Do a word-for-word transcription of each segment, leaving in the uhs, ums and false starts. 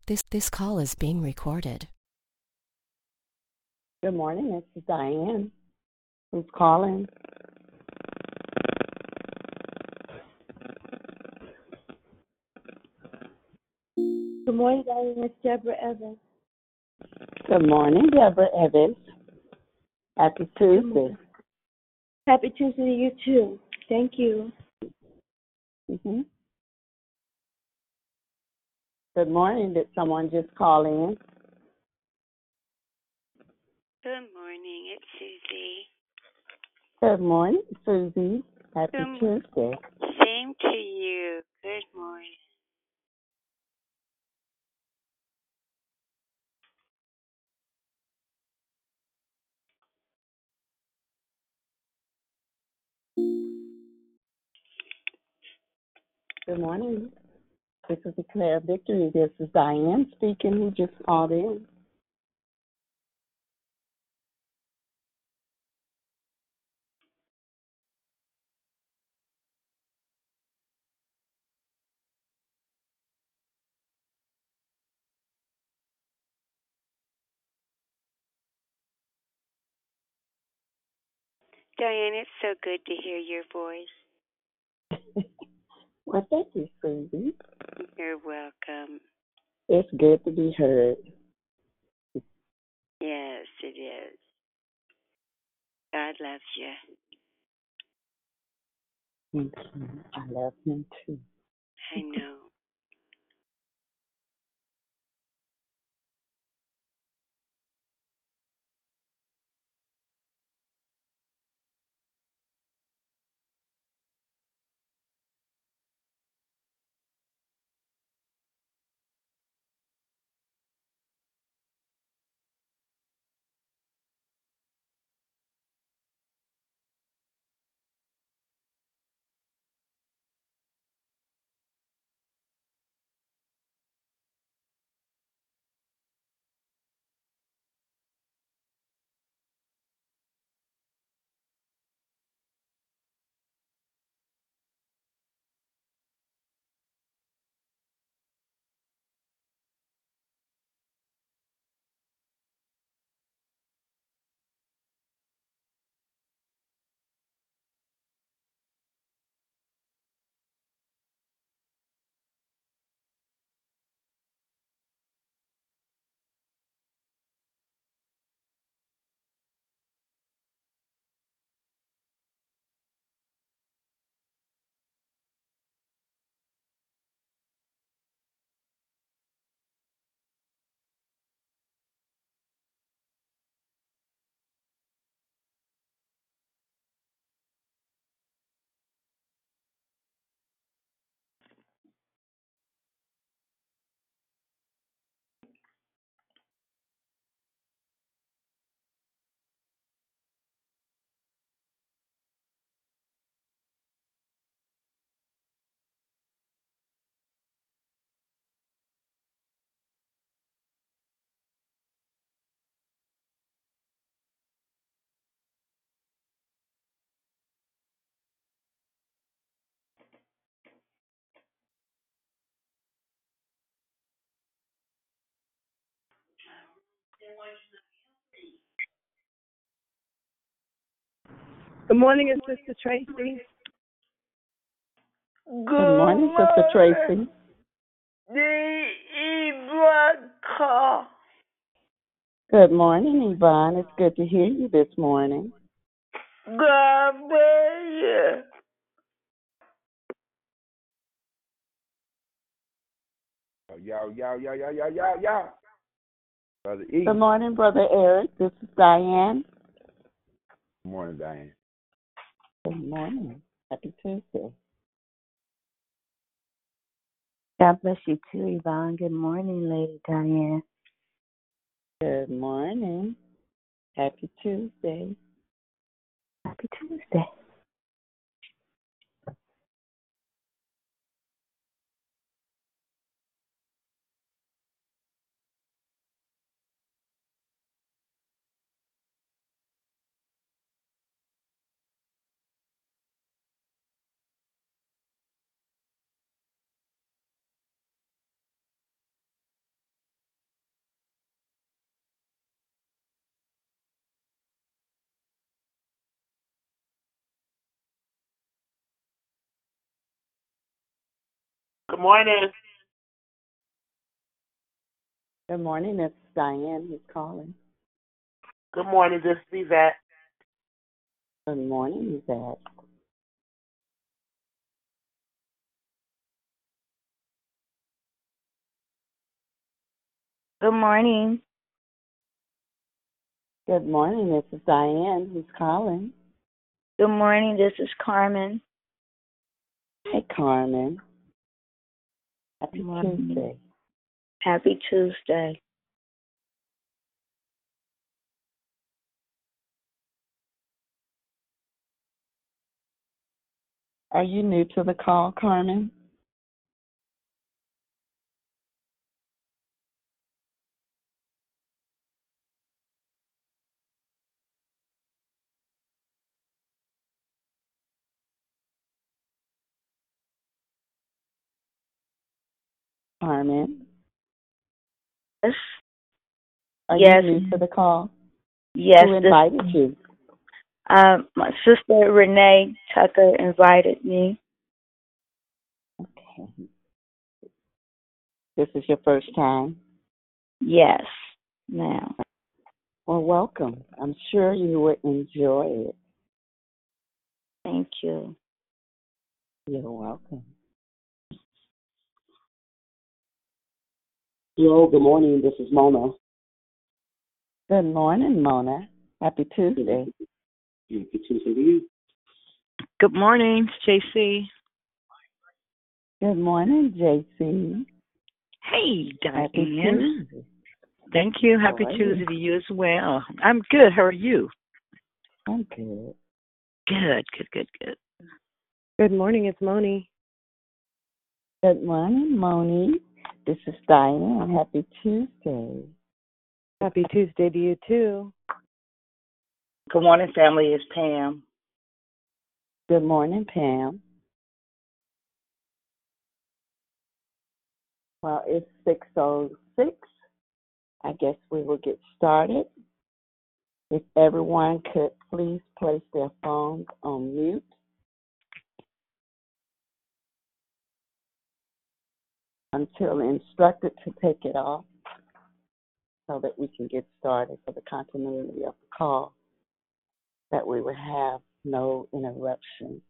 This, this call is being recorded. Good morning, this is Diane. Who's calling? Good morning, Diane. It's Deborah Evans. Good morning, Deborah Evans. Happy Tuesday. Happy Tuesday to you, too. Thank you. Mm-hmm. Good morning. Did someone just call in? Good morning, it's Susie. Good morning, Susie. Happy Good Tuesday. Same to you. Good morning. Good morning. This is Declare Victory. This is Diane speaking. Who just called in? Diane, it's so good to hear your voice. Well, thank you, Susie. You're welcome. It's good to be heard. Yes, it is. God loves you. Thank you. I love him too. I know. Good morning, it's Sister Tracy. Good morning, Sister Tracy. The Ibra Good morning, Yvonne. It's good to hear you this morning. God bless you. Yo, yo, yo, yo, yo, yo, yo. Brother E. Good morning, Brother Eric. This is Diane. Good morning, Diane. Good morning. Happy Tuesday. God bless you too, Yvonne. Good morning, Lady Diane. Good morning. Happy Tuesday. Happy Tuesday. morning. Good morning, it's Diane who's calling. Good morning. This is Yvette. Good morning, Yvette. Good morning. Good morning, this is Diane who's calling. Good morning. This is Carmen. Hey, Carmen. Happy Good morning. Tuesday. Happy Tuesday. Are you new to the call, Carmen? Carmen, Yes. are Yes. you new to the call? Yes. Who This, invited you? um, my sister Renee Tucker invited me. Okay. This is your first time? Yes. Now. Well, welcome. I'm sure you would enjoy it. Thank you. You're welcome. Hello, good morning. This is Mona. Good morning, Mona. Happy Tuesday. Happy Tuesday to you. Good morning, J C. Good morning, J C. Hey, Happy Diane. Tuesday. Thank you. Happy How are Tuesday you? to you as well. I'm good. How are you? I'm good. Good, good, good, good. Good morning, it's Moni. Good morning, Moni. This is Diane. Happy Tuesday. Happy Tuesday to you, too. Good morning, family. It's Pam. Good morning, Pam. Well, it's six oh six. I guess we will get started. If everyone could please place their phones on mute. Until instructed to take it off so that we can get started for the continuity of the call, that we would have no interruption.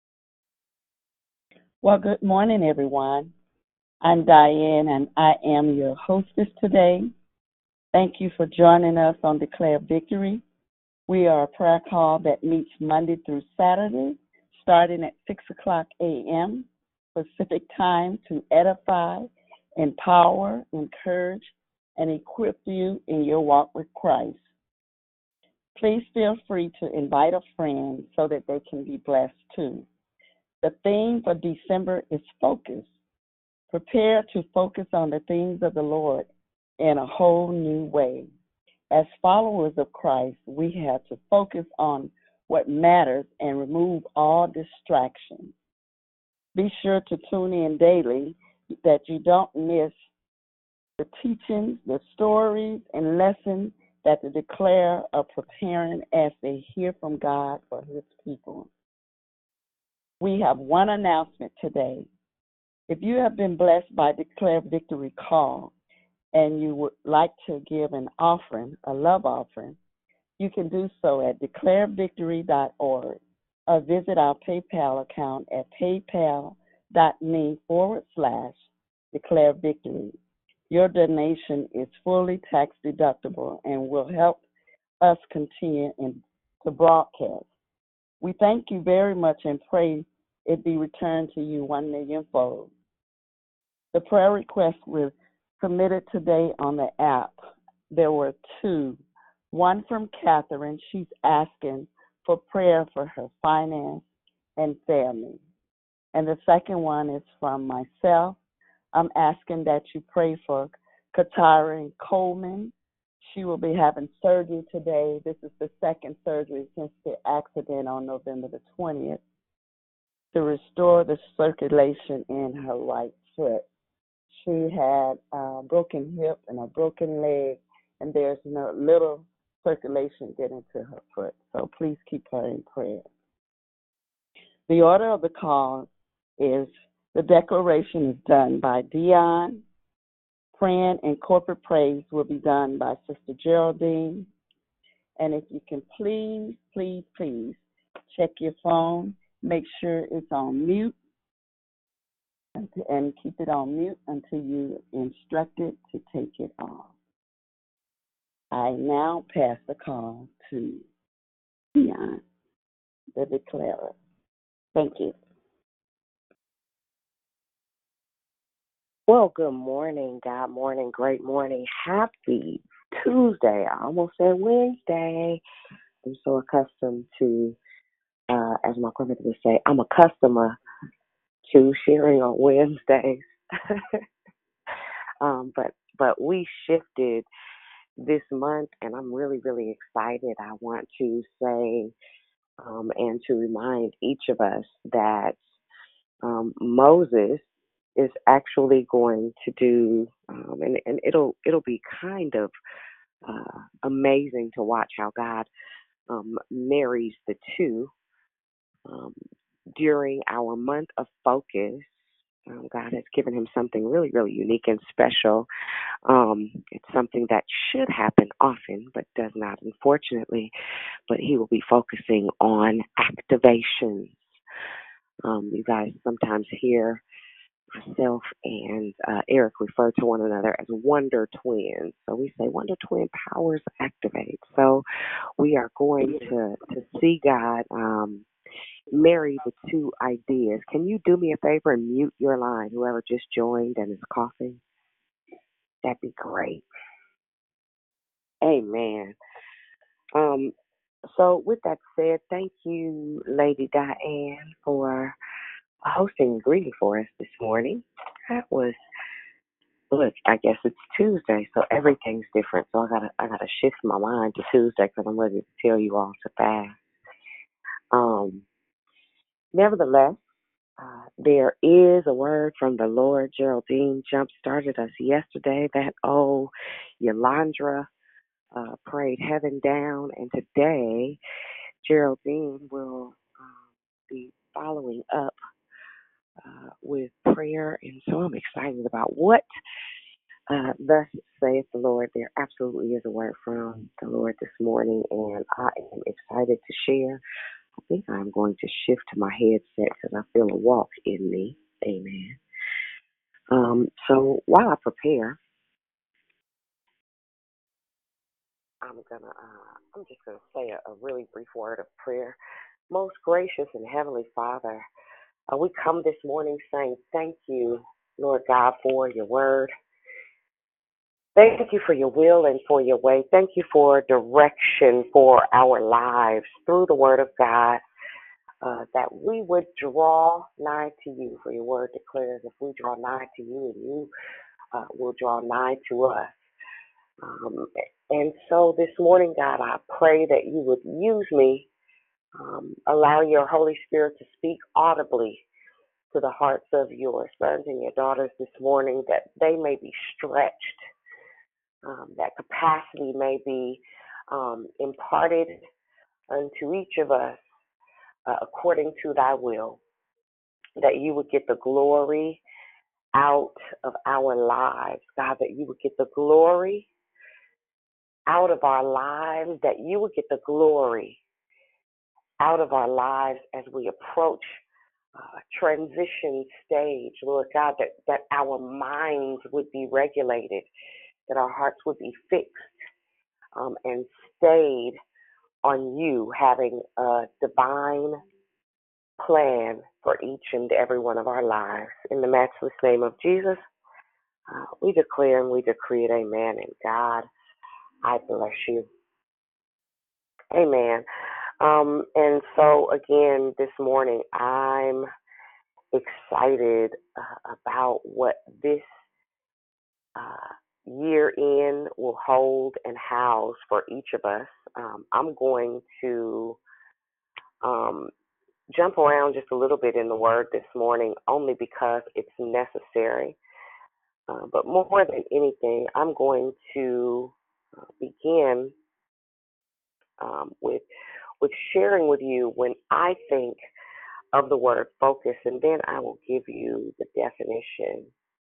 Well, good morning, everyone. I'm Diane, and I am your hostess today. Thank you for joining us on Declare Victory. We are a prayer call that meets Monday through Saturday, starting at six o'clock a.m. Pacific time to edify, empower, encourage, and equip you in your walk with Christ. Please feel free to invite a friend so that they can be blessed too. The theme for December is focus. Prepare to focus on the things of the Lord in a whole new way. As followers of Christ, we have to focus on what matters and remove all distractions. Be sure to tune in daily that you don't miss the teachings, the stories, and lessons that the Declare are preparing as they hear from God for His people. We have one announcement today. If you have been blessed by Declare Victory Call and you would like to give an offering, a love offering, you can do so at declare victory dot org or visit our PayPal account at paypal.me forward slash declare victory. Your donation is fully tax deductible and will help us continue in, to broadcast. We thank you very much and pray it be returned to you one million fold. The prayer requests were submitted today on the app. There were two. One from Catherine. She's asking for prayer for her finance and family. And the second one is from myself. I'm asking that you pray for Katara Coleman. She will be having surgery today. This is the second surgery since the accident on November the twentieth to restore the circulation in her right foot. She had a broken hip and a broken leg, and there's no little circulation getting to her foot. So please keep her in prayer. The order of the call is The declaration is done by Dion. Praying and corporate praise will be done by Sister Geraldine. And if you can please, please, please check your phone. Make sure it's on mute and, and keep it on mute until you're instructed to take it off. I now pass the call to Dion, the declarer. Thank you. Well, good morning, God morning, great morning, happy Tuesday. I almost said Wednesday. I'm so accustomed to, uh, as my grandmother would say, I'm a customer to sharing on Wednesdays. um, but but we shifted this month, and I'm really, really excited. I want to say um, and to remind each of us that um, Moses is actually going to do, um, and, and it'll it'll be kind of uh, amazing to watch how God um, marries the two um, during our month of focus. Um, God has given him something really, really unique and special. Um, it's something that should happen often, but does not, unfortunately. But he will be focusing on activations. Um, you guys sometimes hear myself and uh, Eric refer to one another as wonder twins. So we say wonder twin powers activate. So we are going to, to see God um, marry the two ideas. Can you do me a favor and mute your line, whoever just joined and is coughing? That'd be great. Amen. Um, so with that said, thank you, Lady Diane, for hosting and greeting for us this morning. That was, look, I guess it's Tuesday, so everything's different. So I gotta, I gotta shift my mind to Tuesday because I'm ready to tell you all so fast. Um, nevertheless, uh, there is a word from the Lord. Geraldine jump started us yesterday. That old Yolandra uh, prayed heaven down, and today Geraldine will um, be following up uh, with prayer, and so I'm excited about what uh, thus saith the Lord. There absolutely is a word from the Lord this morning, and I am excited to share. I think I'm going to shift to my headset because I feel a walk in me. Amen. Um, so while I prepare, I'm gonna, uh, I'm just gonna say a, a really brief word of prayer. Most gracious and heavenly Father, uh, we come this morning saying thank you, Lord God, for your word. Thank you for your will and for your way. Thank you for direction for our lives through the word of God, uh, that we would draw nigh to you. For your word declares, if we draw nigh to you, and you uh, will draw nigh to us. Um, and so this morning, God, I pray that you would use me, um, allow your Holy Spirit to speak audibly to the hearts of your sons and your daughters this morning, that they may be stretched, um, that capacity may be um, imparted unto each of us uh, according to thy will, that you would get the glory out of our lives, God, that you would get the glory out of our lives, that you would get the glory out of our lives as we approach uh, transition stage, Lord God, that, that our minds would be regulated, that our hearts would be fixed um, and stayed on you, having a divine plan for each and every one of our lives. In the matchless name of Jesus, uh, we declare and we decree it, amen. And God, I bless you. Amen. Um, and so again, this morning, I'm excited uh, about what this uh, year in will hold and house for each of us. Um, I'm going to um, jump around just a little bit in the word this morning, only because it's necessary. Uh, but more than anything, I'm going to uh, begin um, with with sharing with you when I think of the word focus, and then I will give you the definition.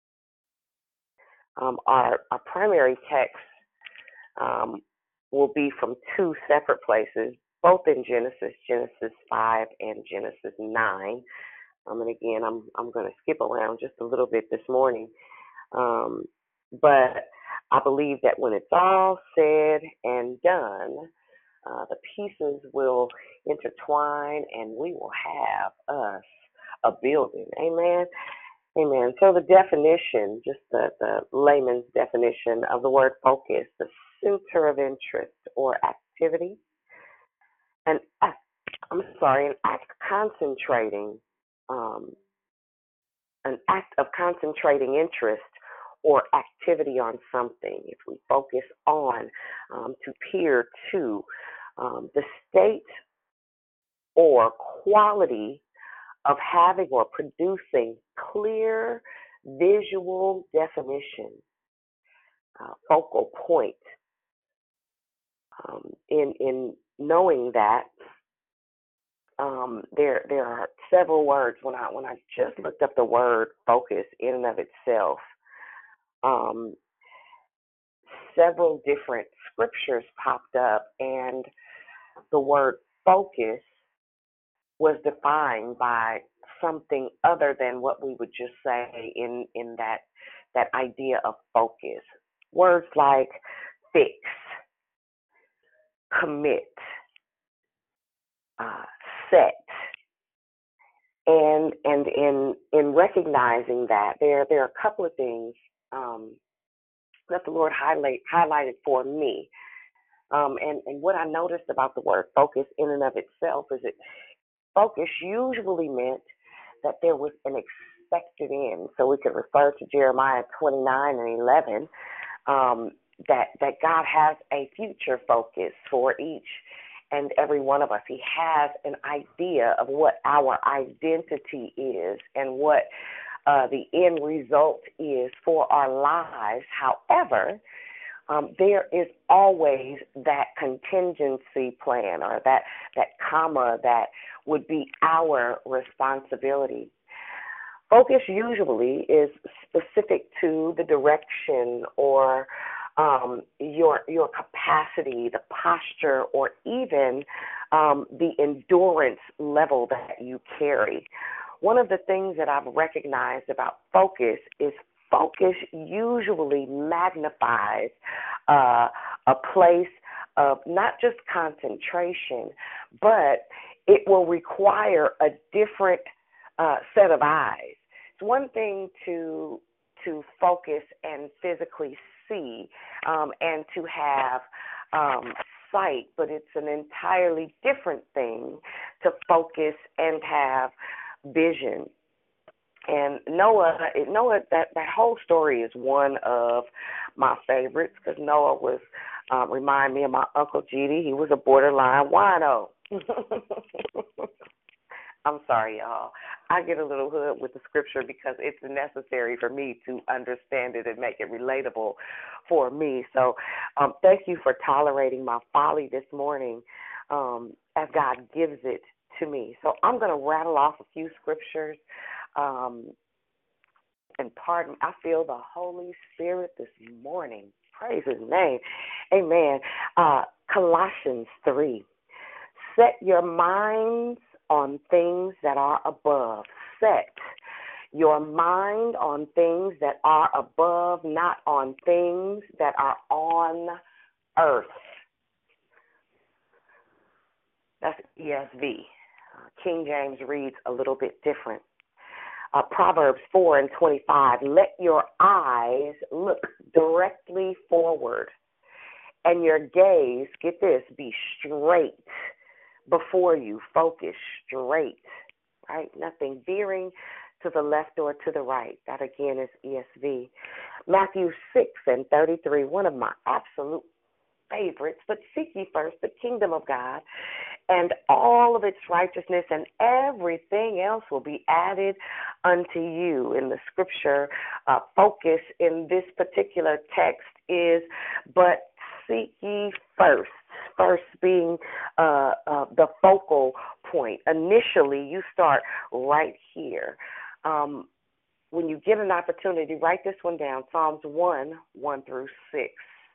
Um, our, our primary text um, will be from two separate places, both in Genesis, Genesis five and Genesis nine. Um, and again, I'm I'm going to skip around just a little bit this morning. Um, but I believe that when it's all said and done, uh, the pieces will intertwine and we will have us a building. Amen. Amen. So the definition, just the, the layman's definition of the word focus, the center of interest or activity, an act, I'm sorry, an act concentrating, um, an act of concentrating interest or activity on something. If we focus on, um, to peer to, um, the state or quality of having or producing clear visual definition, uh, focal point. Um, in in knowing that, um, there there are several words. When I when I just looked up the word focus in and of itself, um, several different scriptures popped up, and the word focus was defined by something other than what we would just say in in that that idea of focus. Words like fix, commit, uh, set, and and in in recognizing that, there there are a couple of things um, that the Lord highlight highlighted for me, um, and and what I noticed about the word focus in and of itself is that focus usually meant that there was an expected end. So we could refer to Jeremiah twenty-nine and eleven, um, that that God has a future focus for each and every one of us. He has an idea of what our identity is and what uh, the end result is for our lives. However, um, there is always that contingency plan, or that, that comma that would be our responsibility. Focus usually is specific to the direction or um, your your capacity, the posture, or even um, the endurance level that you carry. One of the things that I've recognized about focus is focus usually magnifies uh, a place of not just concentration, but it will require a different uh, set of eyes. It's one thing to to focus and physically see um, and to have um, sight, but it's an entirely different thing to focus and have vision. And Noah, Noah, that, that whole story is one of my favorites, because Noah was, uh, remind me of my Uncle G D. He was a borderline wino. I'm sorry, y'all. I get a little hood with the scripture because it's necessary for me to understand it and make it relatable for me. So um, thank you for tolerating my folly this morning um, as God gives it to me. So I'm going to rattle off a few scriptures. Um, and pardon, I feel the Holy Spirit this morning. Praise his name. Amen. Uh, Colossians three. Set your minds on things that are above. Set your mind on things that are above, not on things that are on earth. That's E S V. Uh, King James reads a little bit different. Uh, Proverbs four and twenty-five, let your eyes look directly forward and your gaze, get this, be straight before you. Focus straight, right? Nothing veering to the left or to the right. That again is E S V. Matthew six and thirty-three, one of my absolute favorites. But seek ye first the kingdom of God and all of its righteousness, and everything else will be added unto you. In the scripture, uh, focus in this particular text is, but seek ye first. First being uh, uh, the focal point. Initially, you start right here. Um, when you get an opportunity, write this one down, Psalms one, one through six.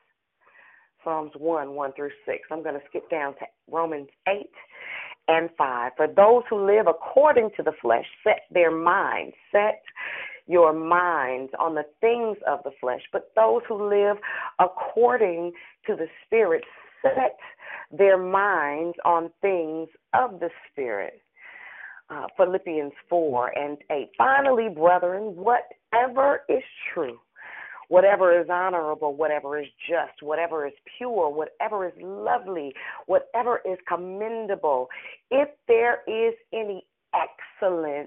Psalms one, one through six. I'm going to skip down to Romans eight and five. For those who live according to the flesh, set their minds, set your minds on the things of the flesh. But those who live according to the Spirit, set their minds on things of the Spirit. Uh, Philippians four and eight. Finally, brethren, whatever is true, whatever is honorable, whatever is just, whatever is pure, whatever is lovely, whatever is commendable, if there is any excellence,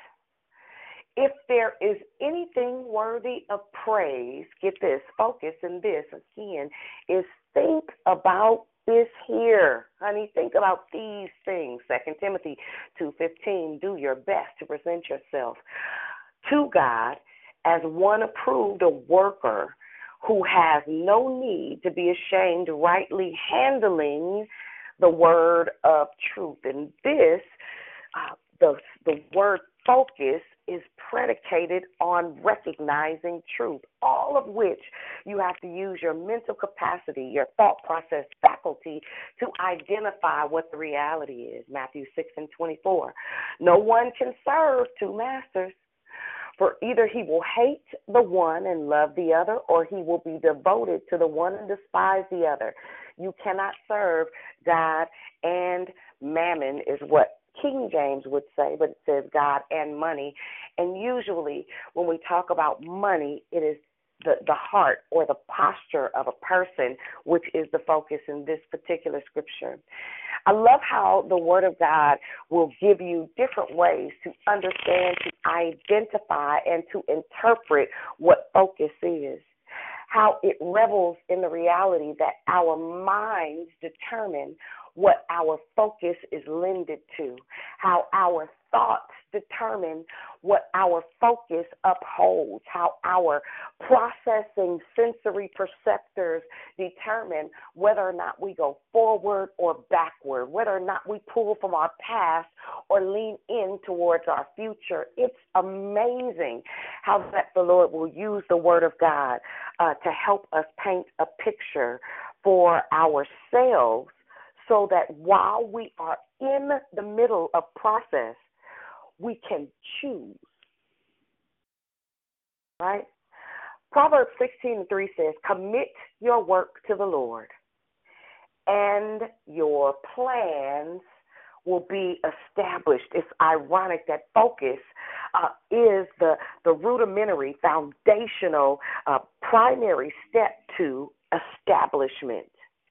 if there is anything worthy of praise, get this, focus in this again, is think about this here. Honey, think about these things. Second Timothy two fifteen, do your best to present yourself to God as one approved, a worker who has no need to be ashamed, rightly handling the word of truth. And this, uh, the, the word focus is predicated on recognizing truth, all of which you have to use your mental capacity, your thought process faculty to identify what the reality is. Matthew six and twenty-four. No one can serve two masters. For either he will hate the one and love the other, or he will be devoted to the one and despise the other. You cannot serve God and mammon is what King James would say, but it says God and money. And usually when we talk about money, it is the, the heart or the posture of a person, which is the focus in this particular scripture. I love how the Word of God will give you different ways to understand, to identify, and to interpret what focus is. How it revels in the reality that our minds determine what our focus is lended to, how our thoughts determine what our focus upholds, how our processing sensory perceptors determine whether or not we go forward or backward, whether or not we pull from our past or lean in towards our future. It's amazing how that the Lord will use the Word of God uh, to help us paint a picture for ourselves, so that while we are in the middle of process, we can choose, right? Proverbs sixteen and three says, commit your work to the Lord, and your plans will be established. It's ironic that focus uh, is the, the rudimentary, foundational, uh, primary step to establishment.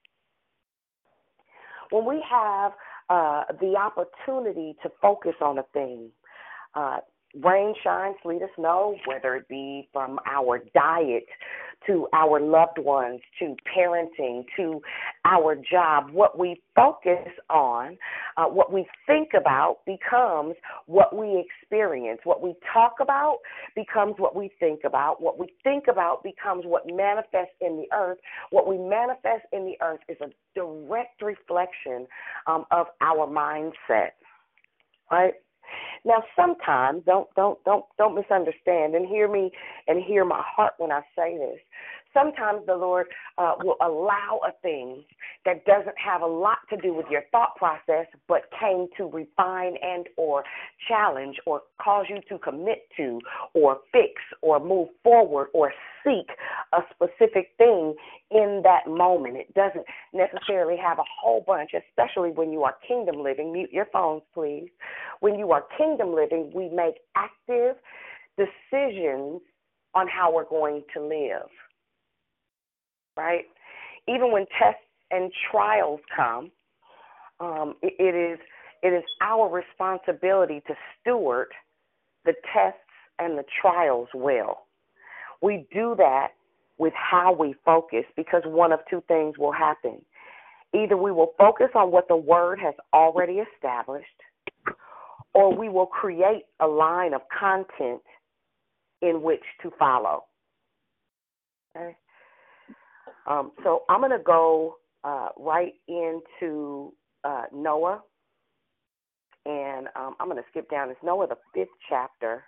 When we have uh, the opportunity to focus on a thing, uh, rain, shine, sleet, or snow, whether it be from our diet to our loved ones, to parenting, to our job, what we focus on, uh, what we think about becomes what we experience. What we talk about becomes what we think about. What we think about becomes what manifests in the earth. What we manifest in the earth is a direct reflection um, of our mindset, right? Now, sometimes, don't don't don't don't misunderstand and hear me and hear my heart when I say this. Sometimes the Lord uh, will allow a thing that doesn't have a lot to do with your thought process, but came to refine and or challenge or cause you to commit to or fix or move forward or seek a specific thing in that moment. It doesn't necessarily have a whole bunch, especially when you are kingdom living. Mute your phones, please. When you are kingdom living, we make active decisions on how we're going to live. Right? Even when tests and trials come, um, it, it is it is our responsibility to steward the tests and the trials well. We do that with how we focus, because one of two things will happen. Either we will focus on what the Word has already established, or we will create a line of content in which to follow. Okay? Um, so I'm going to go uh, right into uh, Noah And um, I'm going to skip down. It's Noah, the fifth chapter.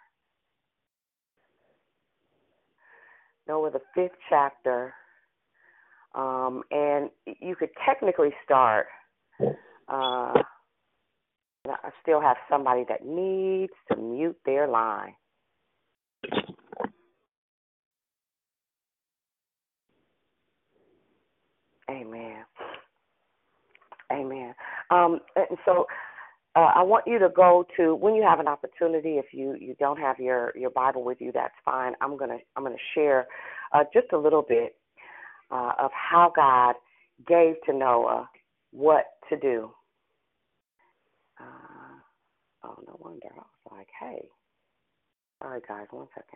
Noah, the fifth chapter. Um, and you could technically start. Uh, I still have somebody that needs to mute their line. Amen. Amen. Um, and so uh, I want you to go to, when you have an opportunity, if you, you don't have your, your Bible with you, that's fine. I'm gonna I'm gonna share uh, just a little bit uh, of how God gave to Noah what to do. Uh, oh, no wonder. I was like, hey. Sorry, guys, one second.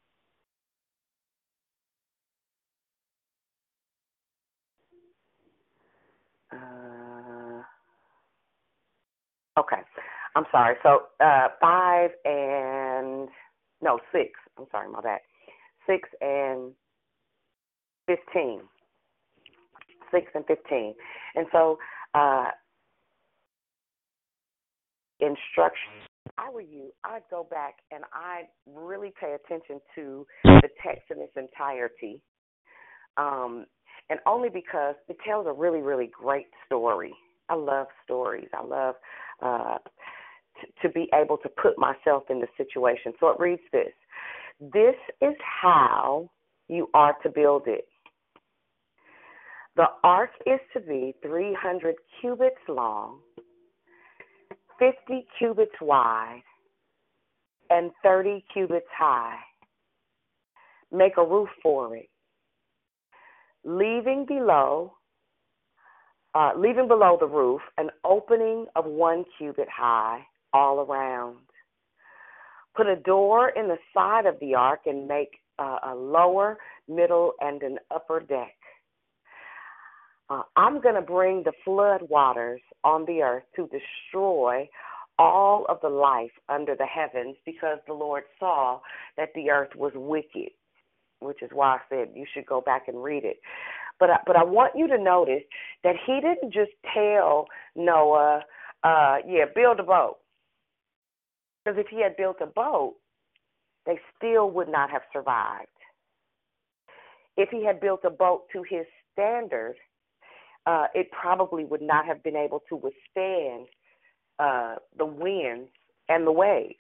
Uh, okay. I'm sorry. So uh, five and, no, six. I'm sorry, my bad. Six and fifteen. Six and fifteen. And so uh, instructions. If I were you, I'd go back and I'd really pay attention to the text in its entirety. Um, and only because it tells a really, really great story. I love stories. I love uh, t- to be able to put myself in the situation. So it reads this. This is how you are to build it. The ark is to be three hundred cubits long, fifty cubits wide, and thirty cubits high. Make a roof for it, leaving below, uh, leaving below the roof an opening of one cubit high all around. Put a door in the side of the ark and make uh, a lower, middle, and an upper deck. Uh, I'm going to bring the flood waters on the earth to destroy all of the life under the heavens because the Lord saw that the earth was wicked, which is why I said you should go back and read it. But I, but I want you to notice that he didn't just tell Noah, uh, yeah, build a boat. Because if he had built a boat, they still would not have survived. If he had built a boat to his standard, uh, it probably would not have been able to withstand uh, the winds and the waves.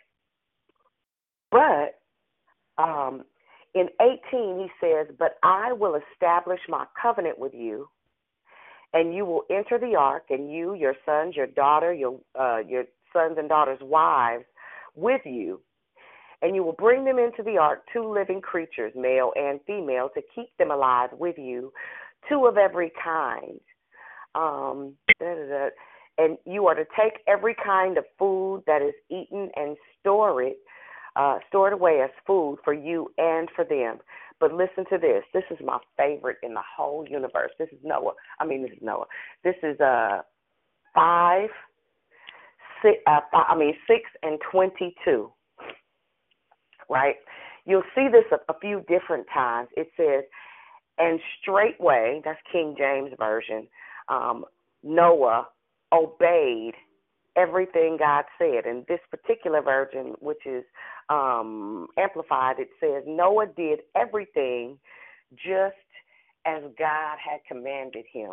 But um, in eighteen, he says, but I will establish my covenant with you, and you will enter the ark, and you, your sons, your daughter, your uh, your sons and daughters' wives with you, and you will bring them into the ark, two living creatures, male and female, to keep them alive with you, two of every kind. Um, da, da, da. And you are to take every kind of food that is eaten and store it, uh, store it away as food for you and for them. But listen to this. This is my favorite in the whole universe. This is Noah. I mean, this is Noah. This is uh, five, six, uh, five, I mean, six and twenty-two. Right? You'll see this a, a few different times. It says, and straightway, that's King James Version, um, Noah obeyed everything God said. In this particular version, which is um, amplified, it says, Noah did everything just as God had commanded him.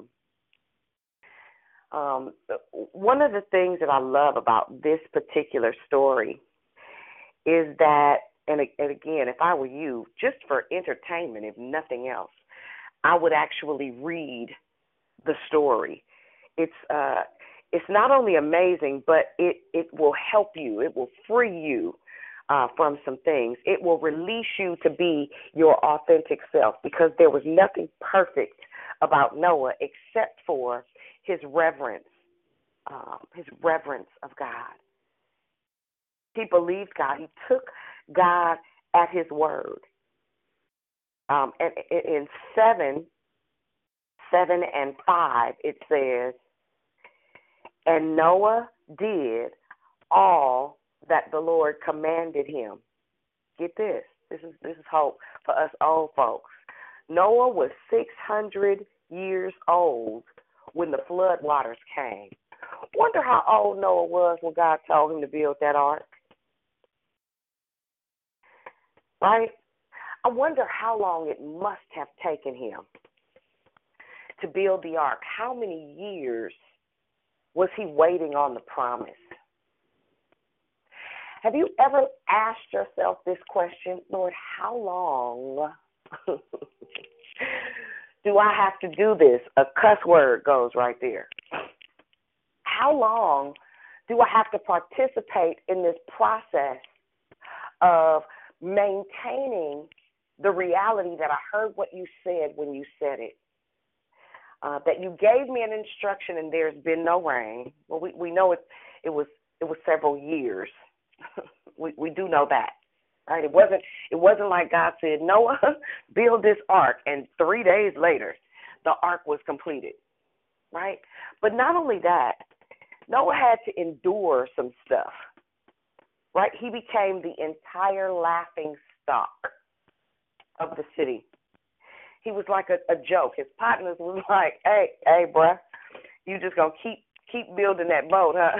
Um, one of the things that I love about this particular story is that, and, and again, if I were you, just for entertainment, if nothing else, I would actually read the story. It's uh, it's not only amazing, but it, it will help you. It will free you uh, from some things. It will release you to be your authentic self, because there was nothing perfect about Noah except for his reverence, um, his reverence of God. He believed God. He took God at his word. Um, and in seven, seven and five, it says, and Noah did all that the Lord commanded him. Get this. This is this is hope for us old folks. Noah was six hundred years old when the flood waters came. Wonder how old Noah was when God told him to build that ark. Right? I wonder how long it must have taken him to build the ark. How many years was he waiting on the promise? Have you ever asked yourself this question, Lord, how long do I have to do this? A cuss word goes right there. How long do I have to participate in this process of maintaining the reality that I heard what you said when you said it? Uh, that you gave me an instruction and there's been no rain. Well, we, we know it, it was it was several years. we we do know that, right? It wasn't it wasn't like God said, Noah, build this ark, and three days later, the ark was completed, right? But not only that, Noah had to endure some stuff, right? He became the entire laughing stock of the city. He was like a, a joke. His partners was like, hey, hey, bruh, you just going to keep keep building that boat, huh?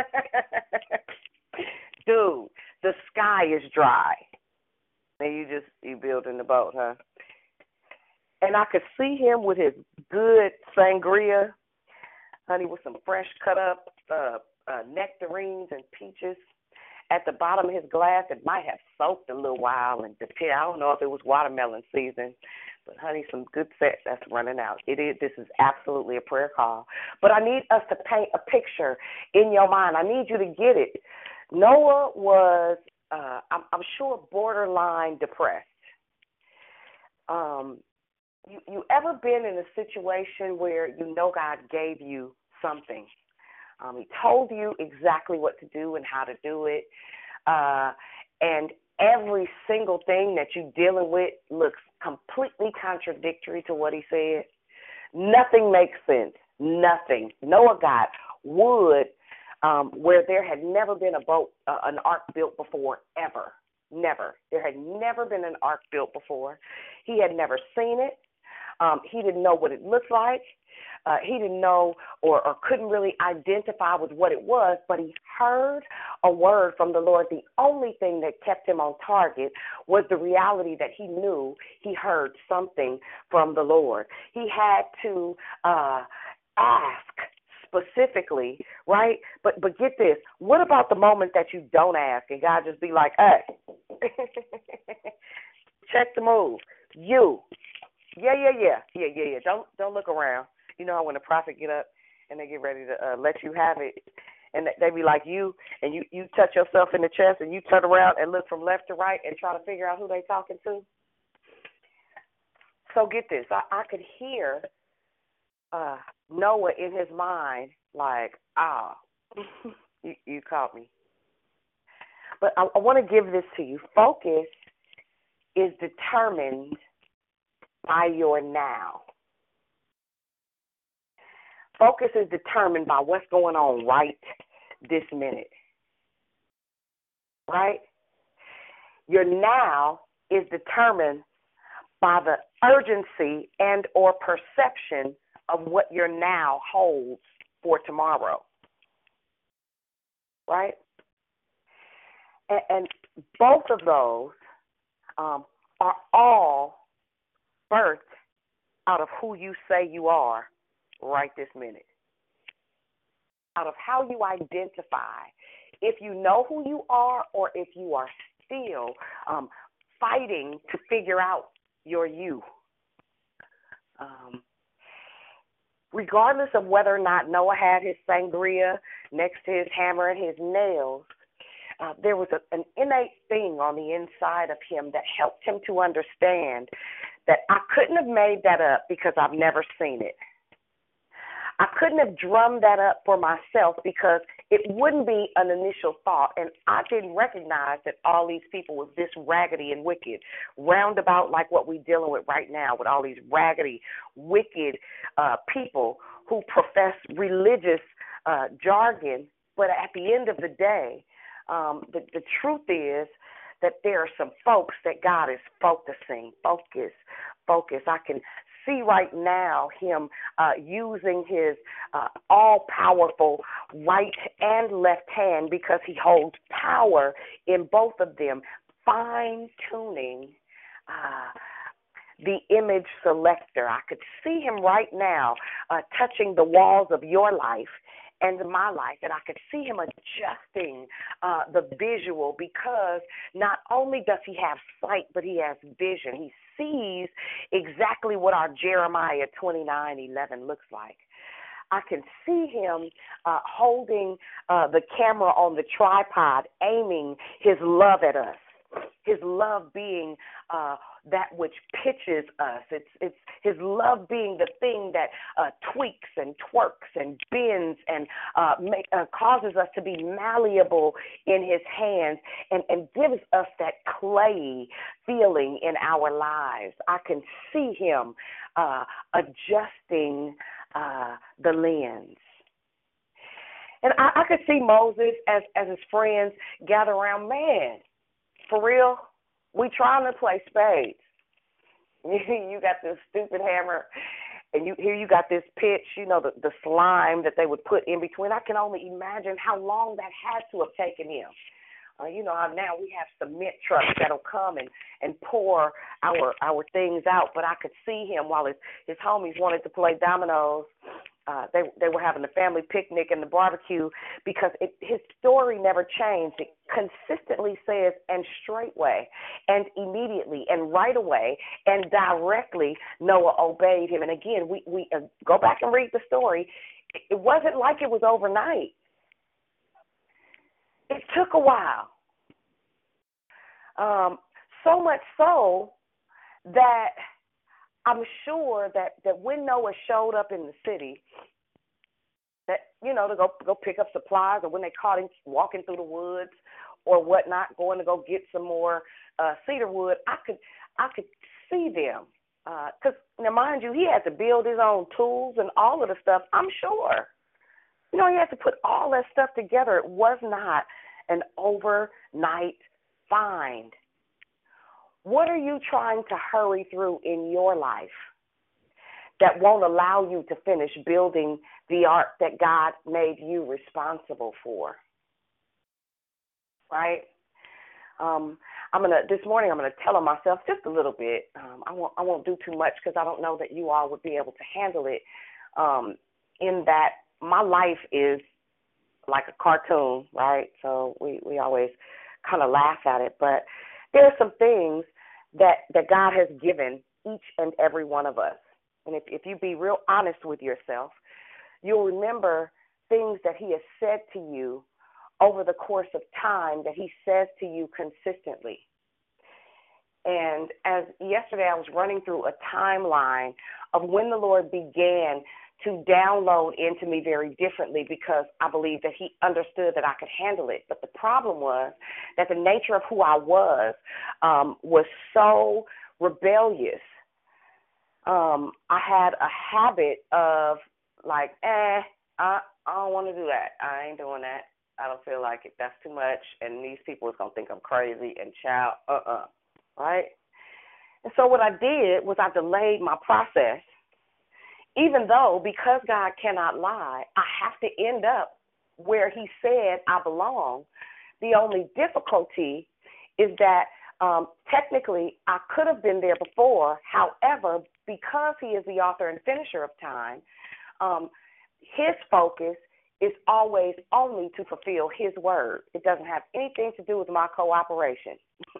Dude, the sky is dry. And you just, you building the boat, huh? And I could see him with his good sangria, honey, with some fresh cut up uh, uh, nectarines and peaches at the bottom of his glass. It might have soaked a little while, and depend, I don't know if it was watermelon season, but honey, some good sex that's running out. It is. This is absolutely a prayer call. But I need us to paint a picture in your mind. I need you to get it. Noah was, uh, I'm, I'm sure, borderline depressed. Um, you, you ever been in a situation where you know God gave you something? Um, he told you exactly what to do and how to do it, uh, and every single thing that you're dealing with looks completely contradictory to what he said. Nothing makes sense. Nothing. Noah got wood um, where there had never been a boat, uh, an ark built before, ever. Never. There had never been an ark built before. He had never seen it. Um, he didn't know what it looked like. Uh, he didn't know or, or couldn't really identify with what it was, but he heard a word from the Lord. The only thing that kept him on target was the reality that he knew he heard something from the Lord. He had to uh, ask specifically, right? But but get this. What about the moment that you don't ask and God just be like, hey, check the move. You. Yeah, yeah, yeah. Yeah, yeah, yeah. Don't don't look around. You know how when the prophet get up and they get ready to uh, let you have it, and they be like you, and you, you touch yourself in the chest, and you turn around and look from left to right and try to figure out who they talking to. So get this. I, I could hear uh, Noah in his mind like, ah, you, you caught me. But I, I want to give this to you. Focus is determined by your now. Focus is determined by what's going on right this minute, right? Your now is determined by the urgency and or perception of what your now holds for tomorrow, right? And, and both of those um, are all birthed out of who you say you are right this minute, out of how you identify, if you know who you are or if you are still um, fighting to figure out your you. Um, regardless of whether or not Noah had his sangria next to his hammer and his nails, uh, there was a, an innate thing on the inside of him that helped him to understand that I couldn't have made that up because I've never seen it. I couldn't have drummed that up for myself because it wouldn't be an initial thought, and I didn't recognize that all these people were this raggedy and wicked, roundabout like what we're dealing with right now with all these raggedy, wicked uh, people who profess religious uh, jargon, but at the end of the day, um, the, the truth is that there are some folks that God is focusing, focus, focus. I can see right now him uh, using his uh, all-powerful right and left hand, because he holds power in both of them, fine-tuning uh, the image selector. I could see him right now uh, touching the walls of your life and my life, and I could see him adjusting uh, the visual, because not only does he have sight, but he has vision. He sees exactly what our Jeremiah twenty-nine eleven looks like. I can see him uh, holding uh, the camera on the tripod, aiming his love at us. His love being uh, that which pitches us. It's it's his love being the thing that uh, tweaks and twerks and bends and uh, make, uh, causes us to be malleable in his hands, and, and gives us that clay feeling in our lives. I can see him uh, adjusting uh, the lens. And I, I could see Moses as, as his friends gather around. Man, for real, we trying to play spades. You got this stupid hammer, and you here you got this pitch, you know, the, the slime that they would put in between. I can only imagine how long that had to have taken him. Uh, you know, now we have cement trucks that'll come and, and pour our our things out, but I could see him while his, his homies wanted to play dominoes. Uh, they they were having the family picnic and the barbecue, because it, his story never changed. It consistently says, and straightway, and immediately, and right away, and directly, Noah obeyed him. And again, we, we uh, go back and read the story. It wasn't like it was overnight. It took a while. Um, so much so that I'm sure that, that when Noah showed up in the city, that, you know, to go go pick up supplies, or when they caught him walking through the woods or whatnot, going to go get some more uh, cedar wood, I could I could see them. Because, uh, now, mind you, he had to build his own tools and all of the stuff, I'm sure. You know, he had to put all that stuff together. It was not an overnight find. What are you trying to hurry through in your life that won't allow you to finish building the ark that God made you responsible for? Right? Um, I'm gonna this morning. I'm gonna tell on myself just a little bit. Um, I won't. I won't do too much, because I don't know that you all would be able to handle it. Um, in that my life is like a cartoon, right? So we we always kind of laugh at it, but there are some things that, that God has given each and every one of us. And if, if you be real honest with yourself, you'll remember things that he has said to you over the course of time, that he says to you consistently. And as yesterday I was running through a timeline of when the Lord began to download into me very differently, because I believe that he understood that I could handle it. But the problem was that the nature of who I was um, was so rebellious. Um, I had a habit of like, eh, I, I don't want to do that. I ain't doing that. I don't feel like it. That's too much. And these people is going to think I'm crazy and child, uh-uh, right? And so what I did was I delayed my process. Even though, because God cannot lie, I have to end up where he said I belong. The only difficulty is that um, technically I could have been there before. However, because he is the author and finisher of time, um, his focus is always only to fulfill his word. It doesn't have anything to do with my cooperation.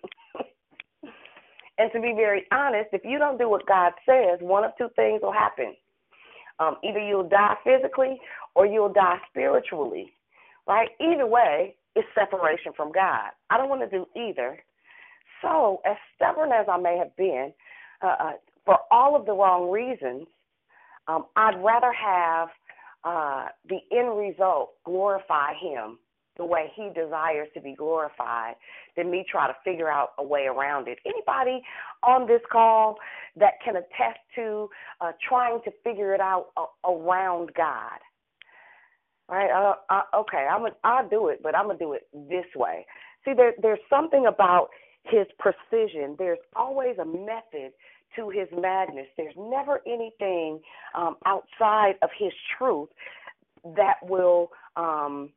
And to be very honest, if you don't do what God says, one of two things will happen. Um, either you'll die physically or you'll die spiritually, right? Either way, it's separation from God. I don't want to do either. So as stubborn as I may have been, uh, uh, for all of the wrong reasons, um, I'd rather have uh, the end result glorify him the way he desires to be glorified than me try to figure out a way around it. Anybody on this call that can attest to uh, trying to figure it out uh, around God? All right, uh, uh, okay, I'm a, I'll do it, but I'm going to do it this way. See, there, there's something about his precision. There's always a method to his madness. There's never anything um, outside of his truth that will um,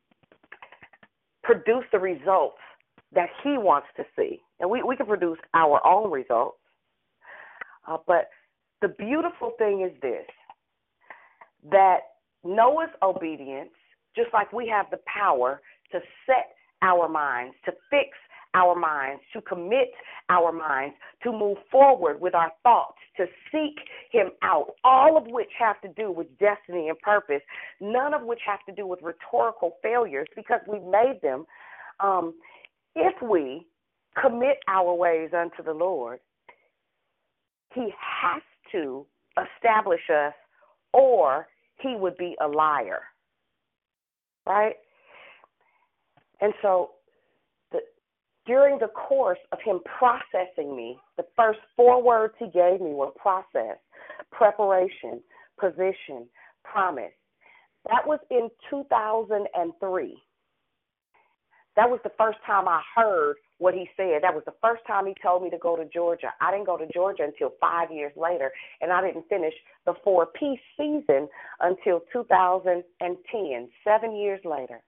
produce the results that he wants to see. And we, we can produce our own results. Uh, but the beautiful thing is this, that Noah's obedience, just like we have the power to set our minds, to fix our minds, to commit our minds, to move forward with our thoughts, to seek him out, all of which have to do with destiny and purpose, none of which have to do with rhetorical failures because we've made them. Um, if we commit our ways unto the Lord, he has to establish us or he would be a liar, right? And so the, during the course of him processing me, the first four words he gave me were process, preparation, position, promise. That was in two thousand three. That was the first time I heard what he said. That was the first time he told me to go to Georgia. I didn't go to Georgia until five years later, and I didn't finish the four-piece season until two thousand ten, seven years later.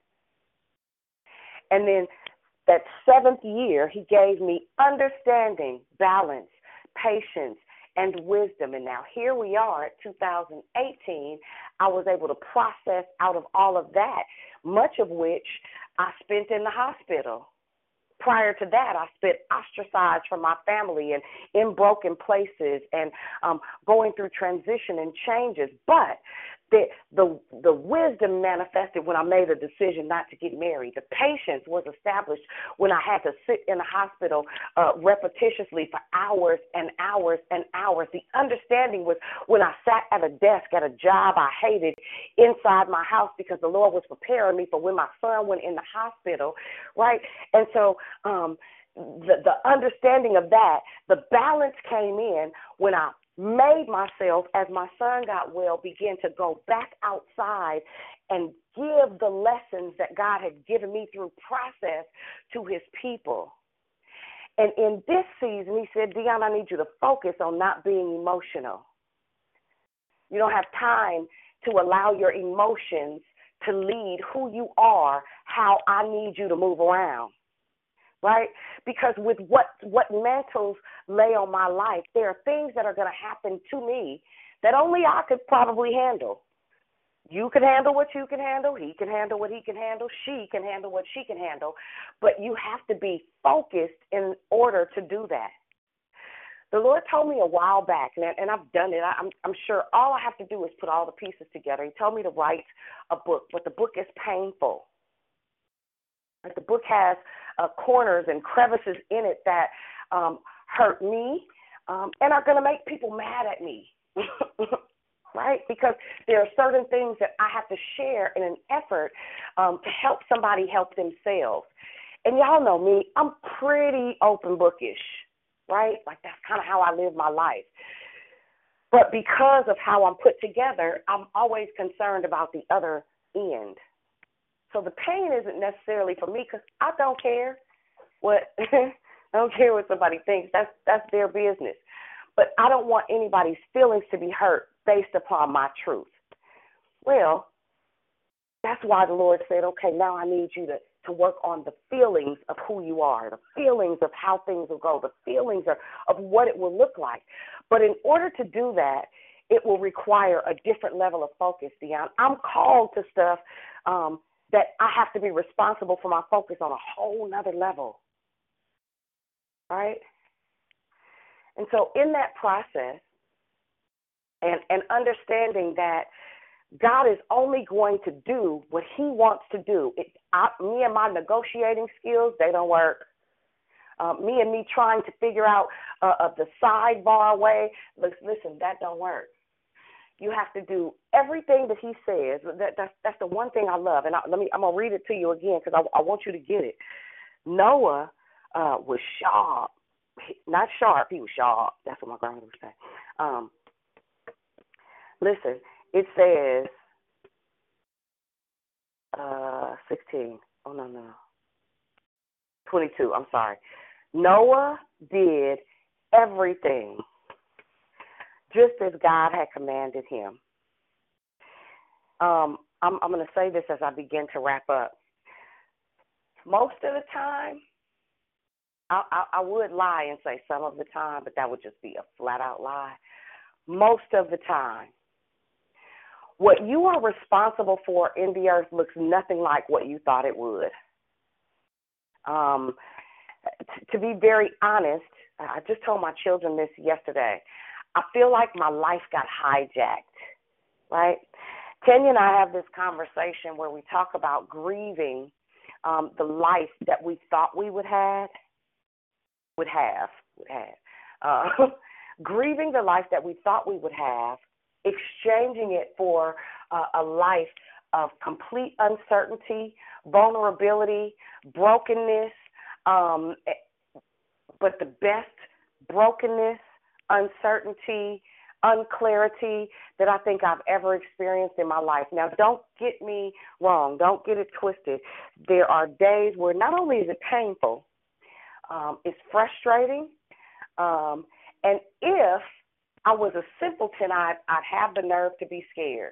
And then that seventh year, he gave me understanding, balance, patience, and wisdom. And now here we are at two thousand eighteen. I was able to process out of all of that, much of which I spent in the hospital. Prior to that, I spent ostracized from my family and in broken places and um, going through transition and changes. But the, the the wisdom manifested when I made a decision not to get married. The patience was established when I had to sit in the hospital uh, repetitiously for hours and hours and hours. The understanding was when I sat at a desk at a job I hated inside my house because the Lord was preparing me for when my son went in the hospital, right? And so um, the, the understanding of that, the balance came in when I made myself, as my son got well, begin to go back outside and give the lessons that God had given me through process to his people. And in this season, he said, Deon, I need you to focus on not being emotional. You don't have time to allow your emotions to lead who you are, how I need you to move around. Right? Because with what, what mantles lay on my life, there are things that are going to happen to me that only I could probably handle. You can handle what you can handle. He can handle what he can handle. She can handle what she can handle. But you have to be focused in order to do that. The Lord told me a while back, and, and I've done it. I, I'm, I'm sure all I have to do is put all the pieces together. He told me to write a book, but the book is painful. Like the book has uh, corners and crevices in it that um, hurt me um, and are going to make people mad at me, right? Because there are certain things that I have to share in an effort um, to help somebody help themselves. And y'all know me, I'm pretty open bookish, right? Like that's kind of how I live my life. But because of how I'm put together, I'm always concerned about the other end. So the pain isn't necessarily for me because I don't care what I don't care what somebody thinks. That's that's their business. But I don't want anybody's feelings to be hurt based upon my truth. Well, that's why the Lord said, okay, now I need you to, to work on the feelings of who you are, the feelings of how things will go, the feelings of, of what it will look like. But in order to do that, it will require a different level of focus, Deon. I'm called to stuff um, that I have to be responsible for my focus on a whole nother level, right? And so in that process and, and understanding that God is only going to do what he wants to do. It, I, me and my negotiating skills, they don't work. Um, me and me trying to figure out uh, uh, the sidebar way, listen, that don't work. You have to do everything that he says. That, that's, that's the one thing I love. And I, let me, I'm going to read it to you again because I, I want you to get it. Noah uh, was sharp. Not sharp, he was sharp. That's what my grandmother would say. Um, listen, it says uh, sixteen. Oh, no, no. twenty-two, I'm sorry. Noah did everything just as God had commanded him. Um, I'm, I'm going to say this as I begin to wrap up. Most of the time, I, I, I would lie and say some of the time, but that would just be a flat-out lie. Most of the time, what you are responsible for in the earth looks nothing like what you thought it would. Um, t- to be very honest, I just told my children this yesterday. I feel like my life got hijacked, right? Tanya and I have this conversation where we talk about grieving um, the life that we thought we would have, would have, would have. Uh, grieving the life that we thought we would have, exchanging it for uh, a life of complete uncertainty, vulnerability, brokenness, um, but the best brokenness, uncertainty, unclarity that I think I've ever experienced in my life. Now, don't get me wrong. Don't get it twisted. There are days where not only is it painful, um, it's frustrating, um, and if I was a simpleton, I'd, I'd have the nerve to be scared,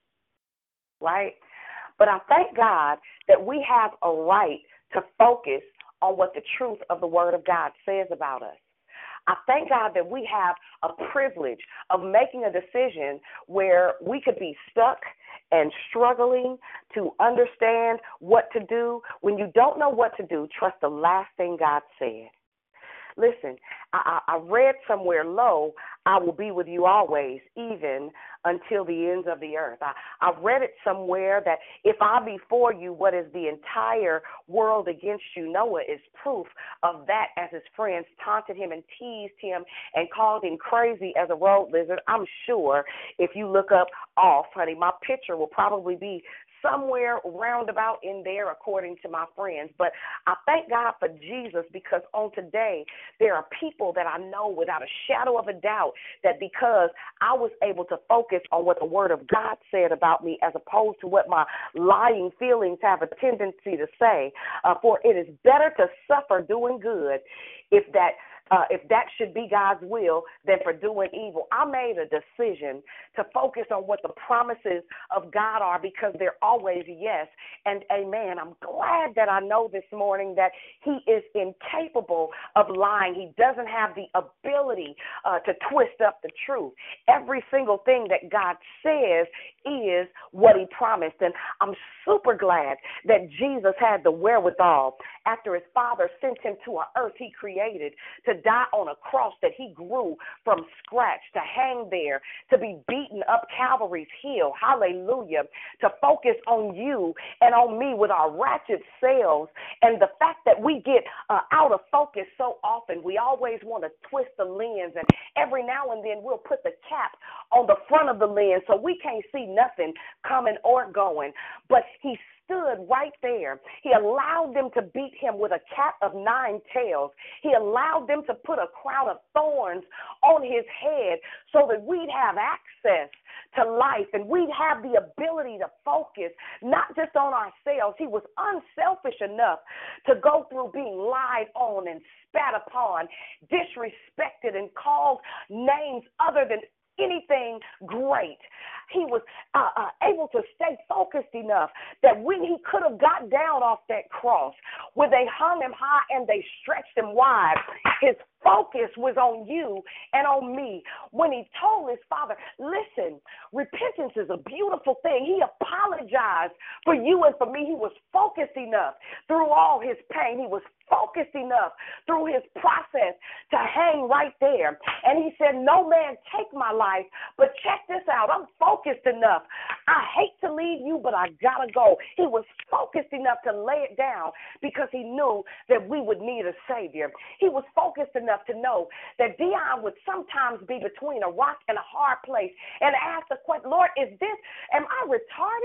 right? But I thank God that we have a right to focus on what the truth of the Word of God says about us. I thank God that we have a privilege of making a decision where we could be stuck and struggling to understand what to do. When you don't know what to do, trust the last thing God said. Listen, I, I read somewhere, lo, I will be with you always, even until the ends of the earth. I, I read it somewhere that if I be for you, what is the entire world against you? Noah is proof of that, as his friends taunted him and teased him and called him crazy as a road lizard. I'm sure if you look up off, honey, my picture will probably be somewhere roundabout in there, according to my friends. But I thank God for Jesus, because on today, there are people that I know without a shadow of a doubt that because I was able to focus on what the Word of God said about me as opposed to what my lying feelings have a tendency to say, uh, for it is better to suffer doing good if that Uh, if that should be God's will, than for doing evil. I made a decision to focus on what the promises of God are, because they're always yes and amen. I'm glad that I know this morning that he is incapable of lying. He doesn't have the ability uh, to twist up the truth. Every single thing that God says is what he promised. And I'm super glad that Jesus had the wherewithal, after his Father sent him to our earth he created, to die on a cross that he grew from scratch, to hang there, to be beaten up Calvary's hill, hallelujah, to focus on you and on me with our ratchet selves. And the fact that we get uh, out of focus so often, we always want to twist the lens, and every now and then we'll put the cap on the front of the lens so we can't see nothing coming or going. But he stood right there. He allowed them to beat him with a cat of nine tails. He allowed them to put a crown of thorns on his head so that we'd have access to life and we'd have the ability to focus not just on ourselves. He was unselfish enough to go through being lied on and spat upon, disrespected, and called names other than anything great. He was uh, uh, able to stay focused enough that when he could have got down off that cross, where they hung him high and they stretched him wide, his focus was on you and on me. When he told his Father, listen, repentance is a beautiful thing. He apologized for you and for me. He was focused enough through all his pain. He was focused enough through his process to hang right there. And he said, no man take my life, but check this out. I'm focused enough. I hate to leave you, but I gotta go. He was focused enough to lay it down because he knew that we would need a Savior. He was focused enough to know that Dion would sometimes be between a rock and a hard place and ask the question, Lord, is this, am I retarded?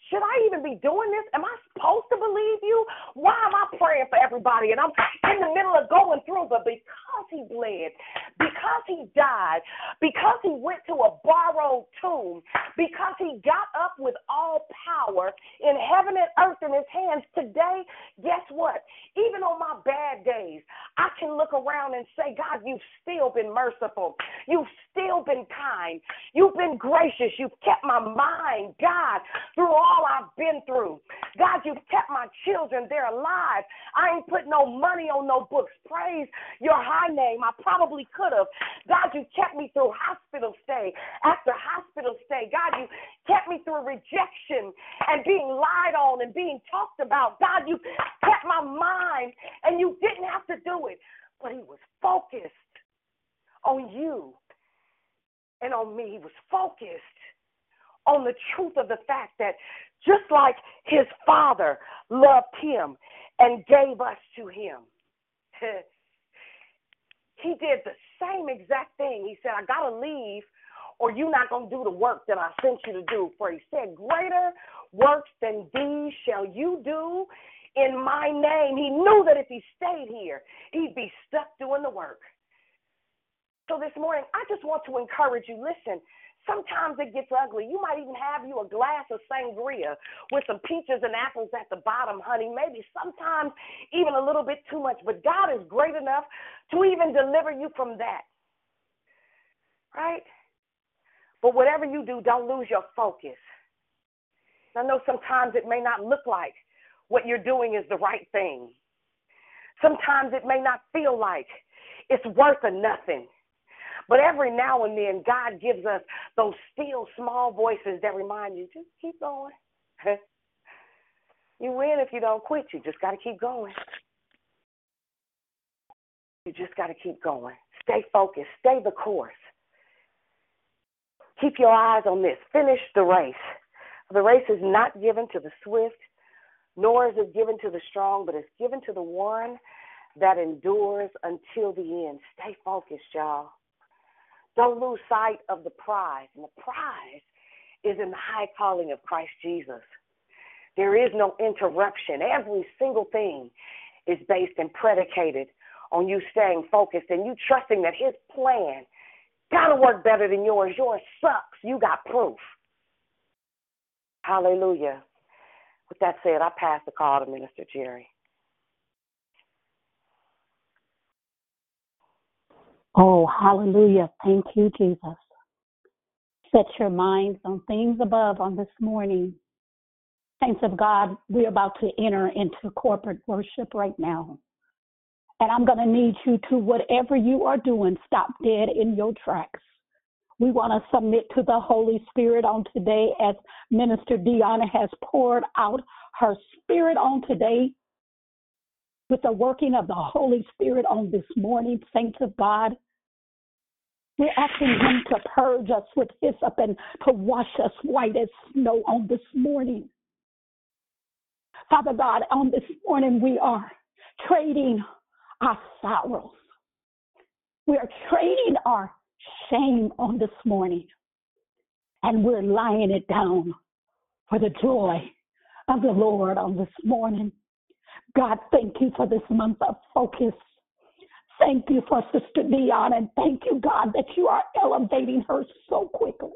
should I even be doing this? Am I supposed to believe you? Why am I praying for everybody? And I'm in the middle of going through, but because he bled, because he died, because he went to a borrowed tomb, because he got up with all power in heaven and earth in his hands, today, guess what? Even on my bad days, I can look around and say, God, you've still been merciful. You've still been kind. You've been gracious. You've kept my mind, God, through all all I've been through. God, you've kept my children. They're alive. I ain't put no money on no books. Praise your high name. I probably could have. God, you kept me through hospital stay after hospital stay. God, you kept me through rejection and being lied on and being talked about. God, you kept my mind, and you didn't have to do it. But he was focused on you and on me. He was focused on the truth of the fact that just like his Father loved him and gave us to him, he did the same exact thing. He said, I got to leave or you're not going to do the work that I sent you to do. For he said, greater works than these shall you do in my name. He knew that if he stayed here, he'd be stuck doing the work. So this morning, I just want to encourage you, listen, sometimes it gets ugly. You might even have you a glass of sangria with some peaches and apples at the bottom, honey. Maybe sometimes even a little bit too much. But God is great enough to even deliver you from that. Right? But whatever you do, don't lose your focus. I know sometimes it may not look like what you're doing is the right thing. Sometimes it may not feel like it's worth a nothing. But every now and then, God gives us those still small voices that remind you, just keep going. You win if you don't quit. You just got to keep going. You just got to keep going. Stay focused. Stay the course. Keep your eyes on this. Finish the race. The race is not given to the swift, nor is it given to the strong, but it's given to the one that endures until the end. Stay focused, y'all. Don't lose sight of the prize. And the prize is in the high calling of Christ Jesus. There is no interruption. Every single thing is based and predicated on you staying focused and you trusting that his plan got to work better than yours. Yours sucks. You got proof. Hallelujah. With that said, I pass the call to Minister Jerry. Oh, hallelujah. Thank you, Jesus. Set your minds on things above on this morning. Saints of God, we're about to enter into corporate worship right now. And I'm going to need you to, whatever you are doing, stop dead in your tracks. We want to submit to the Holy Spirit on today as Minister Deanna has poured out her spirit on today with the working of the Holy Spirit on this morning, saints of God. We're asking him to purge us with hyssop and to wash us white as snow on this morning. Father God, on this morning we are trading our sorrows. We are trading our shame on this morning. And we're laying it down for the joy of the Lord on this morning. God, thank you for this month of focus. Thank you for Sister Dion, and thank you, God, that you are elevating her so quickly.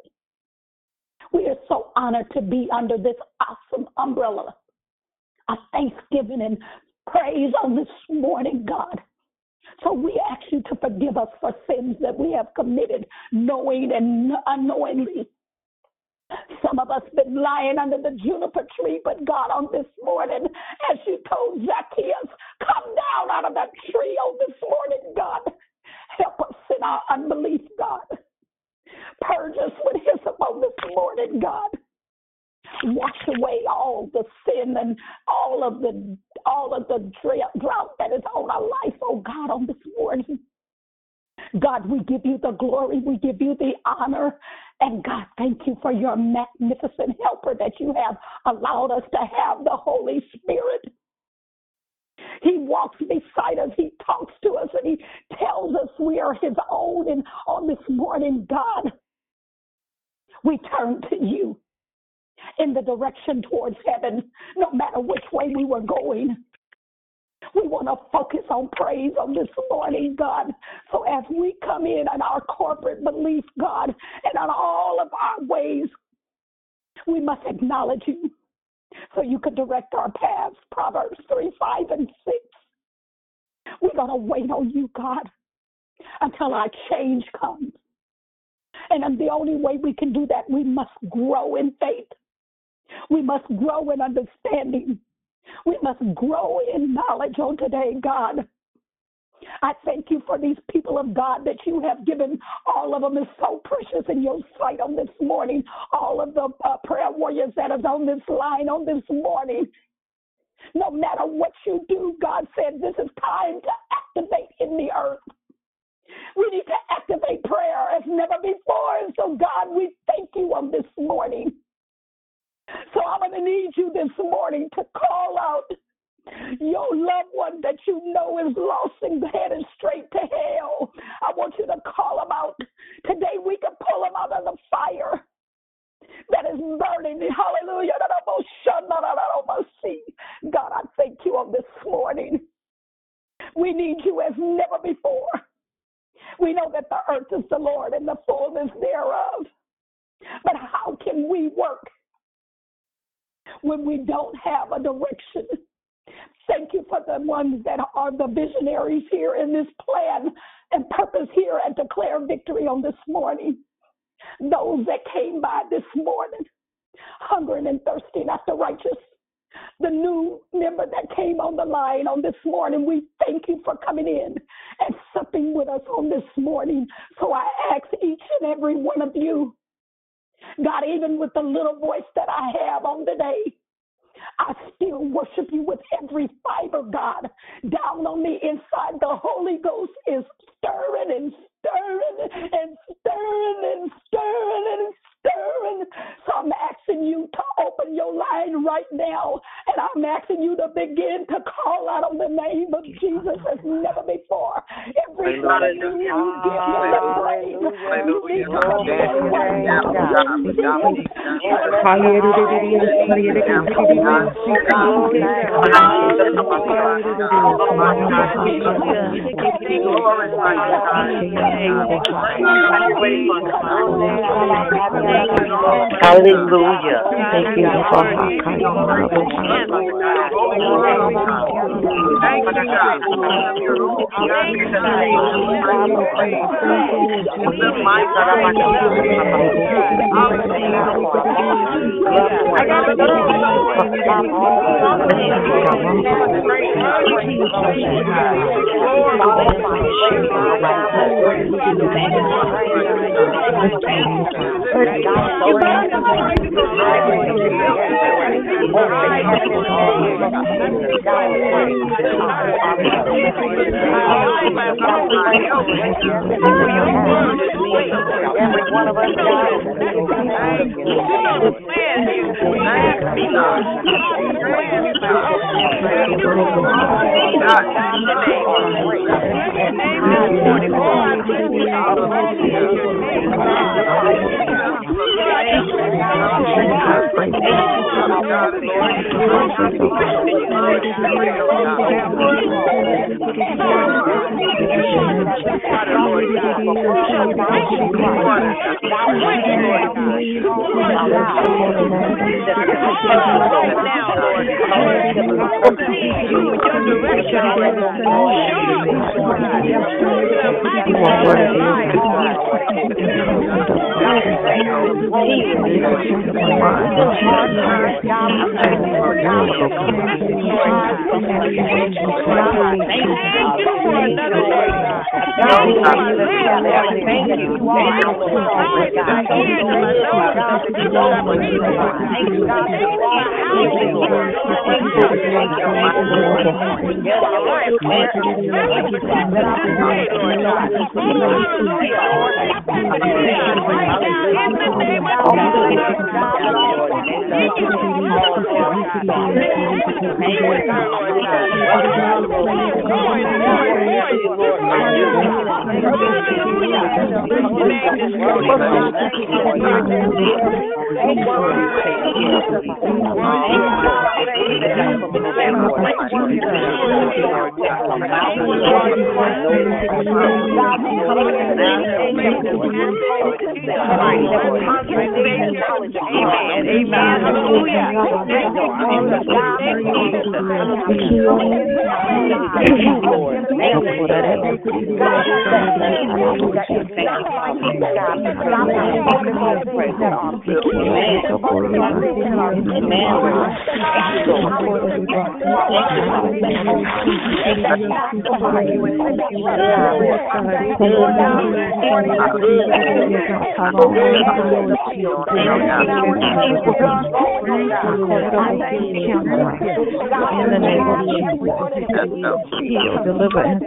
We are so honored to be under this awesome umbrella of thanksgiving and praise on this morning, God. So we ask you to forgive us for sins that we have committed, knowing and unknowingly. Some of us been lying under the juniper tree, but God, on this morning, as you told Zacchaeus, come down out of that tree on this morning, God. Help us in our unbelief, God. Purge us with hyssop on this morning, God. Wash away all the sin and all of the all of the drought that is on our life, oh God, on this morning. God, we give you the glory, we give you the honor, and God, thank you for your magnificent helper that you have allowed us to have, the Holy Spirit. He walks beside us, he talks to us, and he tells us we are his own. And on this morning, God, we turn to you in the direction towards heaven, no matter which way we were going. We want to focus on praise on this morning, God. So as we come in on our corporate belief, God, and on all of our ways, we must acknowledge you so you can direct our paths. Proverbs three, five, and six. We're going to wait on you, God, until our change comes. And the only way we can do that, we must grow in faith. We must grow in understanding. We must grow in knowledge on today, God. I thank you for these people of God that you have given. All of them is so precious in your sight on this morning. All of the uh, prayer warriors that is on this line on this morning. No matter what you do, God said this is time to activate in the earth. We need to activate prayer as never before. And so, God, we thank you on this morning. So I'm going to need you this morning to call out your loved one that you know is lost and headed straight to hell. I want you to call them out. Today we can pull them out of the fire that is burning. Hallelujah. God, I thank you on this morning. We need you as never before. We know that the earth is the Lord and the fullness thereof. But how can we work when we don't have a direction? Thank you for the ones that are the visionaries here in this plan and purpose here at Declare Victory on this morning. Those that came by this morning, hungering and thirsting after righteousness. The new member that came on the line on this morning, we thank you for coming in and supping with us on this morning. So I ask each and every one of you, God, even with the little voice that I have on today, I still worship you with every fiber, God. Down on the inside, the Holy Ghost is stirring and stirring and stirring and stirring and stirring. So I'm asking you to open your line right now, and I'm asking you to begin to call out on the name of Jesus as never before. Every one of you, you give him the praise. You need to Hallelujah. Thank you, Lord. Thank you, Every one of us, God. Deliver and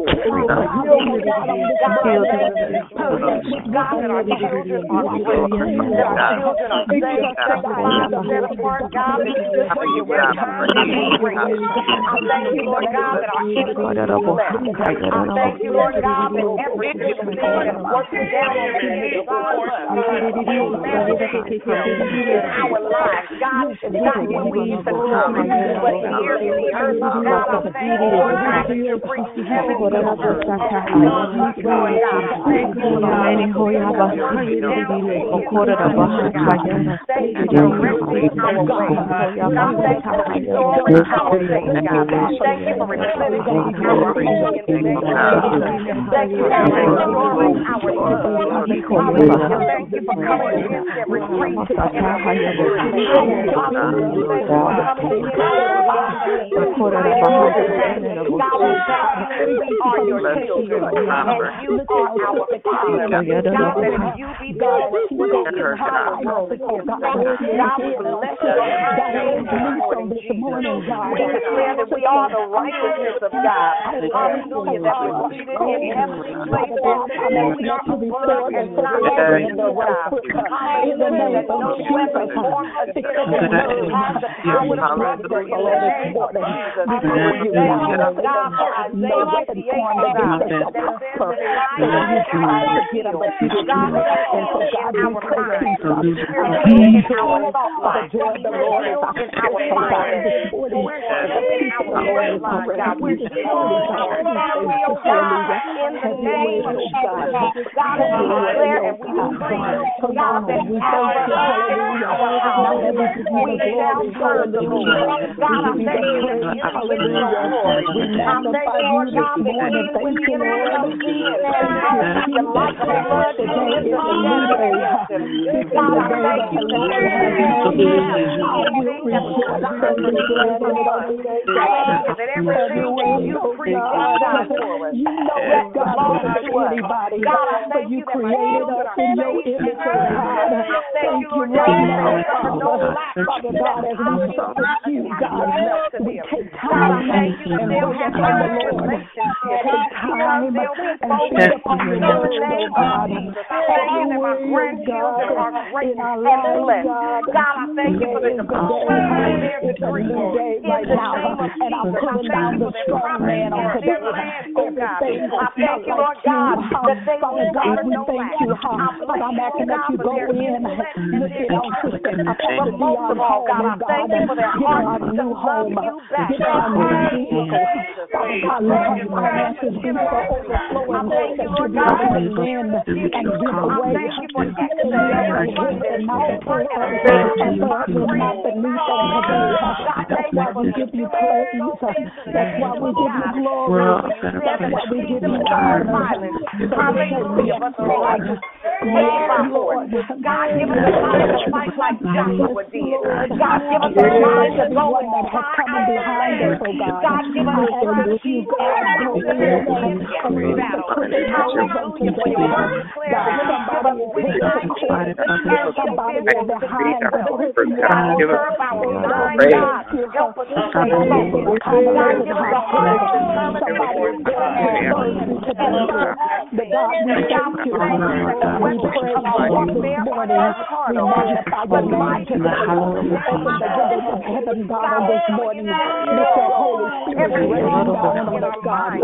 God, give us a heart to somebody is going through burden today. But God, we thank you. We praise you this morning. We magnify your name today. We open the windows of heaven, God, on this morning. Let your Holy Spirit rain down on us, God.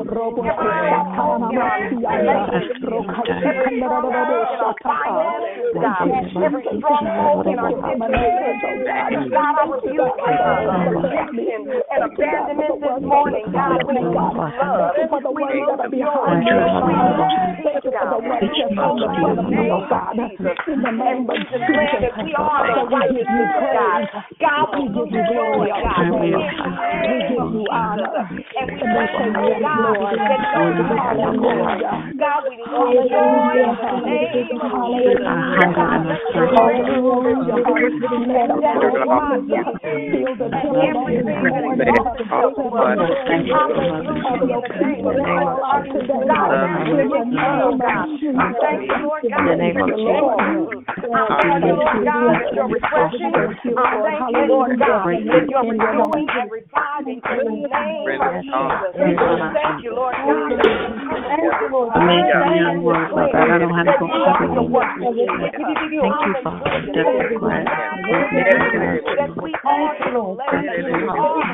Every stronghold in our situation, God, I rebuke and abandonment this morning. God, we need love. We need the joy. Thank you for the word just on the front of me, oh God. In the name of Jesus, that we are the righteousness, God. God, we give you glory, oh God. We give you honor. And we bless you, God, that hallelujah. God, we love you in the name of Jesus. Hallelujah. Feel the everything that is hallelujah. Thank you, Lord God. I thank you, Lord God, that you're refreshing. I thank you, Lord God, that you're renewing and reviving in the name of Jesus. Thank you, Lord God. Thank you, Lord God. Thank you, Lord God. I don't have to go over your word. Thank you, Father. That we are to let you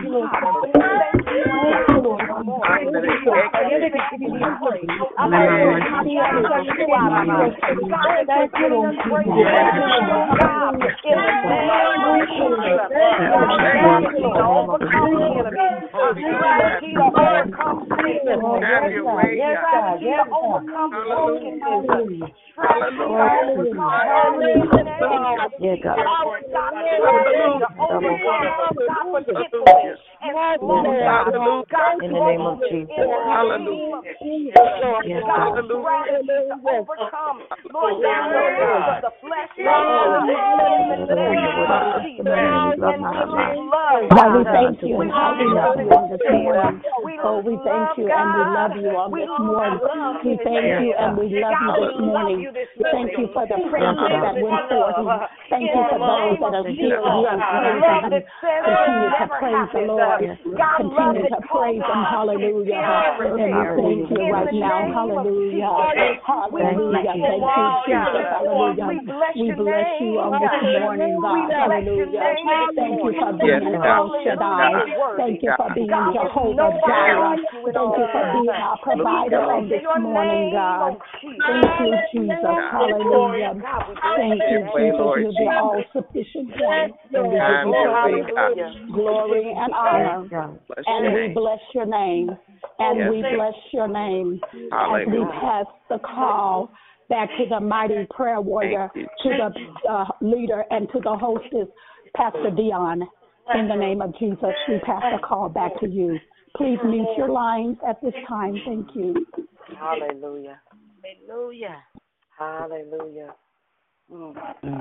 in the name of Jesus. Hallelujah. God, overcome, Lord God, the flesh, in the name of Jesus. God, we thank you and how we love you on this morning. Oh, we thank you and we love you on this morning. We thank you and we love you this morning. We thank you for the praises that went forth. Thank you for those that are still here praising. Continue to praise the Lord. Continue to praise Him. Hallelujah. And we thank you right now. Hallelujah. Hallelujah. Thank you, Jesus. Hallelujah. We bless you on this morning, God. Hallelujah. Thank you for being El Shaddai. Thank you for being Jehovah Jireh. Thank you for being our provider on this morning, God. Thank you, Jesus. Hallelujah. Thank you, Jesus. You're the all-sufficient one. And we give you praise, glory, and honor. And we bless your name. And we bless your name as we pass the call back to the mighty prayer warrior, to the uh, leader, and to the hostess, Pastor Dion. In the name of Jesus, we pass the call back to you. Please mute your lines at this time. Thank you. Hallelujah. Hallelujah. Hallelujah. Mm.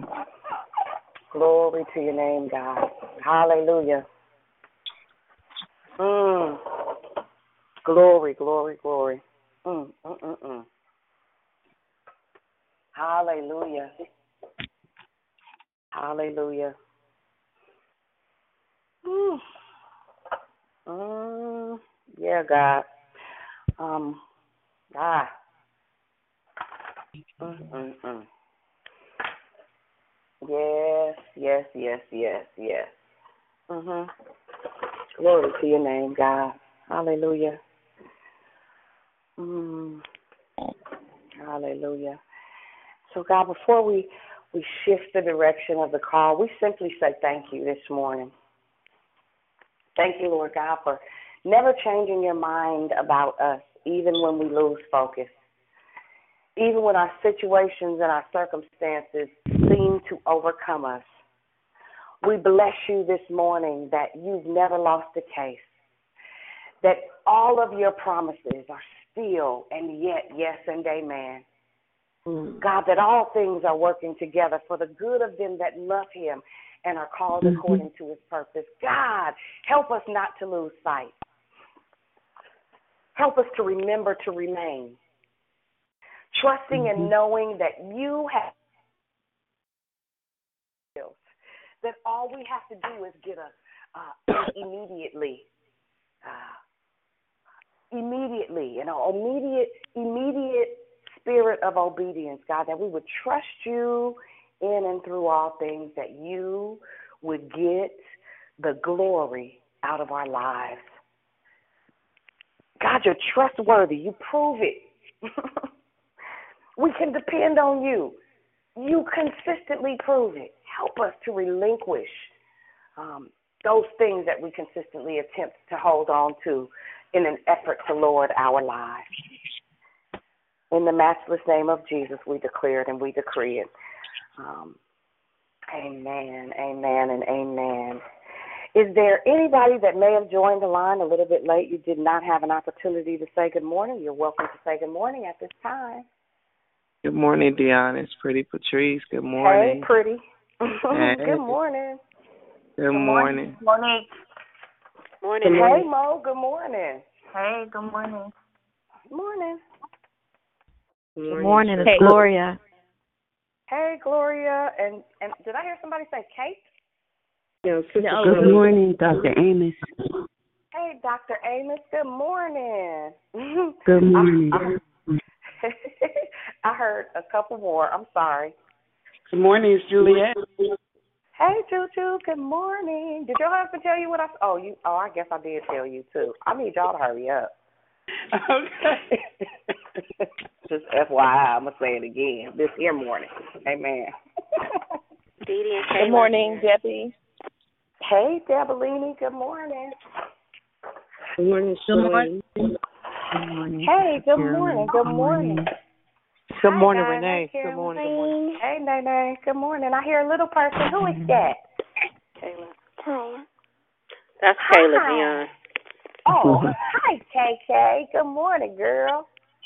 Glory to your name, God. Hallelujah. Mm. Glory, glory, glory. Mm, mm, mm, mm. Hallelujah. Hallelujah. Mm. Mm. Yeah, God. Um. Ah. Mm, mm, mm. Yes, yes, yes, yes, yes. Mhm. Glory to your name, God. Hallelujah. Mm. Hallelujah. So, God, before we, we shift the direction of the call, we simply say thank you this morning. Thank you, Lord God, for never changing your mind about us, even when we lose focus, even when our situations and our circumstances seem to overcome us. We bless you this morning that you've never lost a case, that all of your promises are still and yet yes and amen. Mm. God, that all things are working together for the good of them that love him and are called mm-hmm. according to his purpose. God, help us not to lose sight. Help us to remember to remain, trusting mm-hmm. and knowing that you have that all we have to do is get us uh, immediately uh, immediately, you know, immediate, immediate spirit of obedience, God, that we would trust you in and through all things, that you would get the glory out of our lives. God, you're trustworthy. You prove it. We can depend on you. You consistently prove it. Help us to relinquish um, those things that we consistently attempt to hold on to in an effort to Lord our lives. In the matchless name of Jesus, we declare it and we decree it. Um, amen, amen, and amen. Is there anybody that may have joined the line a little bit late? You did not have an opportunity to say good morning. You're welcome to say good morning at this time. Good morning, Dion. It's Pretty Patrice. Good morning. Hey, Pretty. Hey. Good morning. Good, good morning. Morning. Morning. Hey, Mo. Good morning. Hey, good morning. Morning. Good morning. It's hey. Gloria. Hey, Gloria. And and did I hear somebody say Kate? No, no. Good morning, Doctor Amos. Hey, Doctor Amos. Good morning. Good morning. I, I, I heard a couple more. I'm sorry. Good morning, it's Juliet. Hey, Juju. Good morning. Did your husband tell you what I? Oh, you. Oh, I guess I did tell you too. I need y'all to hurry up. Okay. Just F Y I, I'm gonna say it again. This here morning. Amen. Dee Dee and Kayla. Good morning, Debbie. Hey, Debellini. Good morning. Good morning, Shirley. Good morning. Hey, good morning. Good morning. Good Hi, morning, guys. Renee. Hi, good morning. Good morning. Hey, Nene. Good morning. I hear a little person. Who is that? Kayla. Hi. That's Kayla, Dion. Oh, hi, K K. Good morning, girl.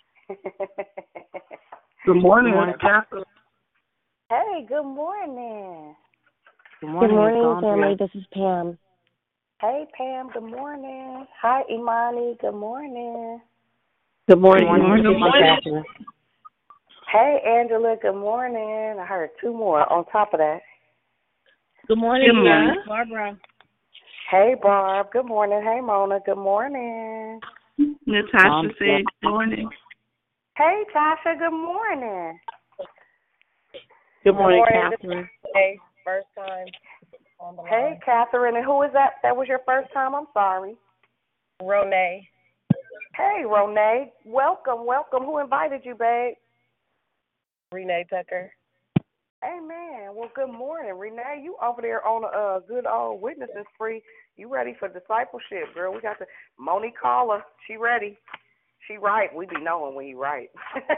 Good morning, Catherine. Hey, good morning. Good morning, good morning family. This is Pam. Hey, Pam. Good morning. Hi, Imani. Good morning. Good morning. Good morning. Good morning. Hey, Angela. Good morning. I heard two more on top of that. Good morning, Good morning. Barbara. Hey, Barb. Good morning. Hey, Mona. Good morning. Natasha Um, said good morning. Hey, Tasha. Good morning. Good morning, Good morning. Catherine. Hey, first time on the line. Hey, Catherine. And who is that? That was your first time? I'm sorry. Ronay. Hey, Ronay. Welcome, welcome. Who invited you, babe? Renee Tucker. Amen. Well, good morning, Renee. You over there on a uh, good old witnessing spree. You ready for discipleship, girl? We got the Monique Caller. She ready. She right. We be knowing when you right.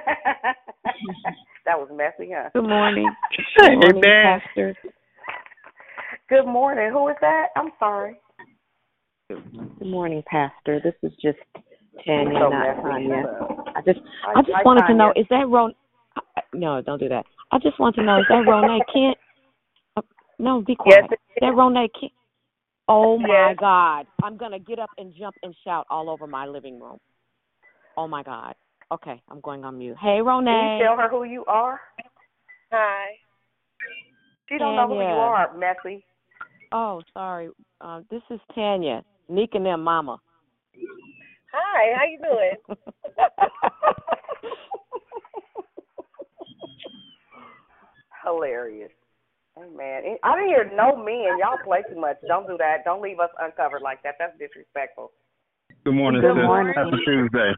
That was messy, huh? Good morning. Good morning, Pastor. Good morning. Who is that? I'm sorry. Good morning, Pastor. This is just Tanya, So not messy. Tanya. I just, Hi, I just hi, wanted Tanya. to know, is that Ron? No, don't do that. I just want to know, is that Ronay Kent? Uh, no, be quiet. Yes, is that Ronay Kent? Oh my Yes. God! I'm gonna get up and jump and shout all over my living room. Oh my God. Okay, I'm going on mute. Hey, Ronay. Can you tell her who you are? Hi. She don't know who Tanya. you are, messy. Oh, sorry. Uh, this is Tanya, Nick and them mama. Hi, how you doing? Hilarious. Hey, man. I didn't hear no men. Y'all play too much. Don't do that. Don't leave us uncovered like that. That's disrespectful. Good morning, Good sis. morning. Happy Tuesday.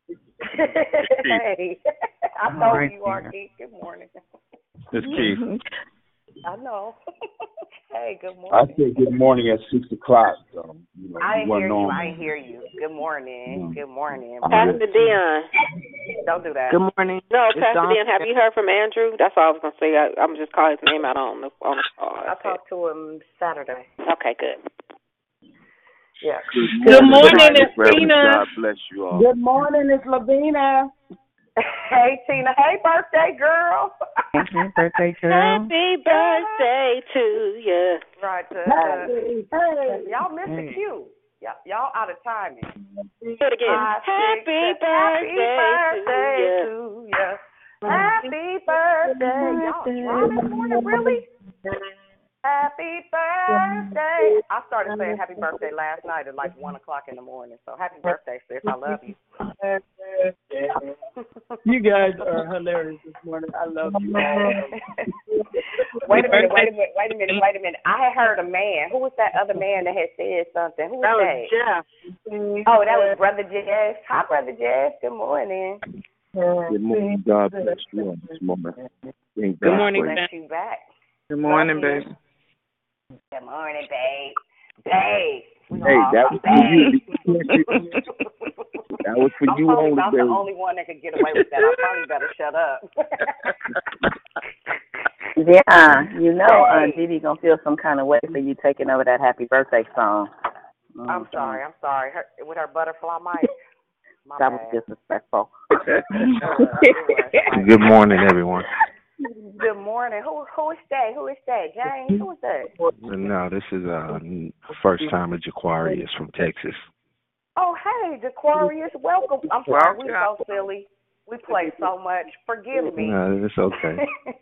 Hey. I know who you are, Keith. Good morning. It's Keith. I know. Hey, good I morning. said good morning at six o'clock. Um, you know, I you didn't hear wasn't you. on. I didn't hear you. Good morning. Good morning. Pastor Dion. Don't do that. Good morning. No, It's Pastor Dawn. Dion, have you heard from Andrew? That's all I was going to say. I, I'm just calling his name out on the, on the call. I talked to him Saturday. Okay, good. Yeah. Good morning, it's Reverend, Tina. God bless you all. Good morning, it's Lavina. Hey, Tina. Hey, birthday girl. Happy birthday, girl. Happy birthday to you. Right. Uh, Hey, hey. y'all missed the cue. Y'all, y'all out of timing. Do it again. Five, Happy six, birthday, happy birthday to to you. Happy birthday. Y'all dry this morning, really? Happy birthday. I started saying happy birthday last night at like one o'clock in the morning. So happy birthday, sis. I love you. You guys are hilarious this morning. I love you. Wait a minute, wait a minute, wait a minute, wait a minute. I had heard a man. Who was that other man that had said something? Who was that? That was Jeff. Oh, that was Brother Jeff. Hi, Brother Jeff. Good morning. Good morning. God bless you on this moment. Thank Good God morning, for you. Bless you back. Good morning, Love you. baby. Good morning, babe. Babe. We Hey, all that about was for you. babe. That was for I'm you probably only, about baby. the only one that could get away with that. I probably better shut up. Yeah, you know, Hey. Aunt Didi gonna feel some kind of way for you taking over that happy birthday song. Mm-hmm. I'm sorry. I'm sorry. Her, with her butterfly mic. My That bad. was disrespectful. Uh, it was. Good morning, everyone. Good morning. Who who is that? Who is that? James? Who is that? No, this is uh first timer Jaquarius from Texas. Oh, hey, Jaquarius. Welcome. I'm sorry. Welcome. We're so silly. We play so much. Forgive me. No, it's okay.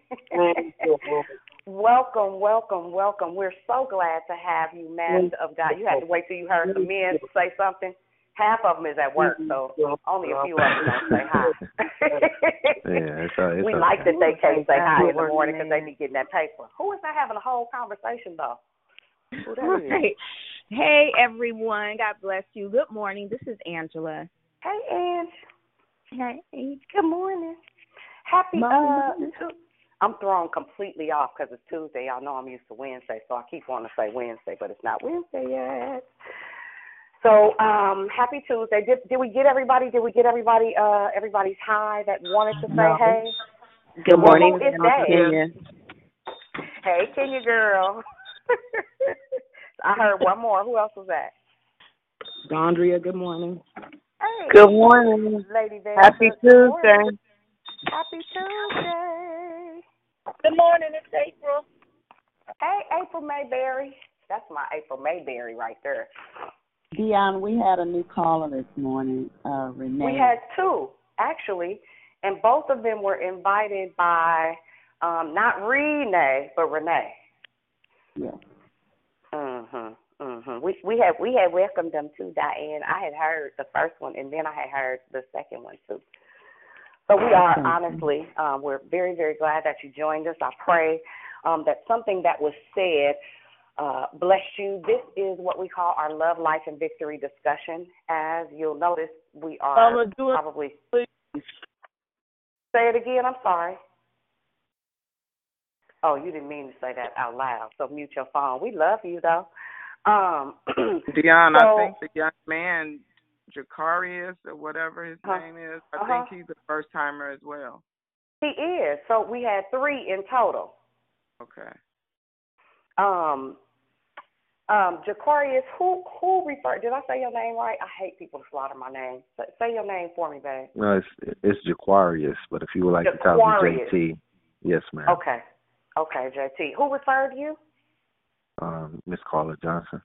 Welcome, welcome, welcome. We're so glad to have you, man of God. You had to wait till you heard some men say something. Half of them is at work, so only a few of them don't say hi. Yeah, it's, uh, it's we okay. like that they can't say hi in the morning because they be getting that paper. Who is that having a whole conversation, though? Who that is? Right. Hey, everyone. God bless you. Good morning. This is Angela. Hey, Ange. Hey. Good morning. Happy, uh, Tu- I'm thrown completely off because it's Tuesday. Y'all know I'm used to Wednesday, so I keep wanting to say Wednesday, but it's not Wednesday yet. So, um, happy Tuesday. Did did we get everybody? Did we get everybody? Uh, everybody's high that wanted to say No. hey. Good Well, morning, who is that? Kenya. Hey, Kenya girl. I heard one more. Who else was that? Dondria, good morning. Hey. Good morning. Lady Bear. Happy Good Tuesday. morning. Happy Tuesday. Good morning, it's April. Hey, April Mayberry. That's my April Mayberry right there. Dion, we had a new caller this morning, uh, Renee. We had two, actually, and both of them were invited by um, not Renee, but Renee. Yes. Mhm. Mhm. We we had we had welcomed them to Diane. I had heard the first one, and then I had heard the second one too. So we are honestly, um, we're very very glad that you joined us. I pray um, that something that was said uh, blessed you. This is what we call our Love, Life, and Victory discussion. As you'll notice, we are Um, do it, probably please. say it again. I'm sorry. Oh, you didn't mean to say that out loud. So mute your phone. We love you though. Um, Dion, so, I think the young man, Jacarius or whatever his uh, name is, I uh-huh. think he's a first timer as well. He is. So we had three in total. Okay. Um, um, Jacarius, who who referred? Did I say your name right? I hate people to slaughter my name. Say, say your name for me, babe. No, it's it's Jaquarius, but if you would like to call me J T, yes, ma'am. Okay. Okay, J T. Who referred to you? Um, Miss Carla Johnson.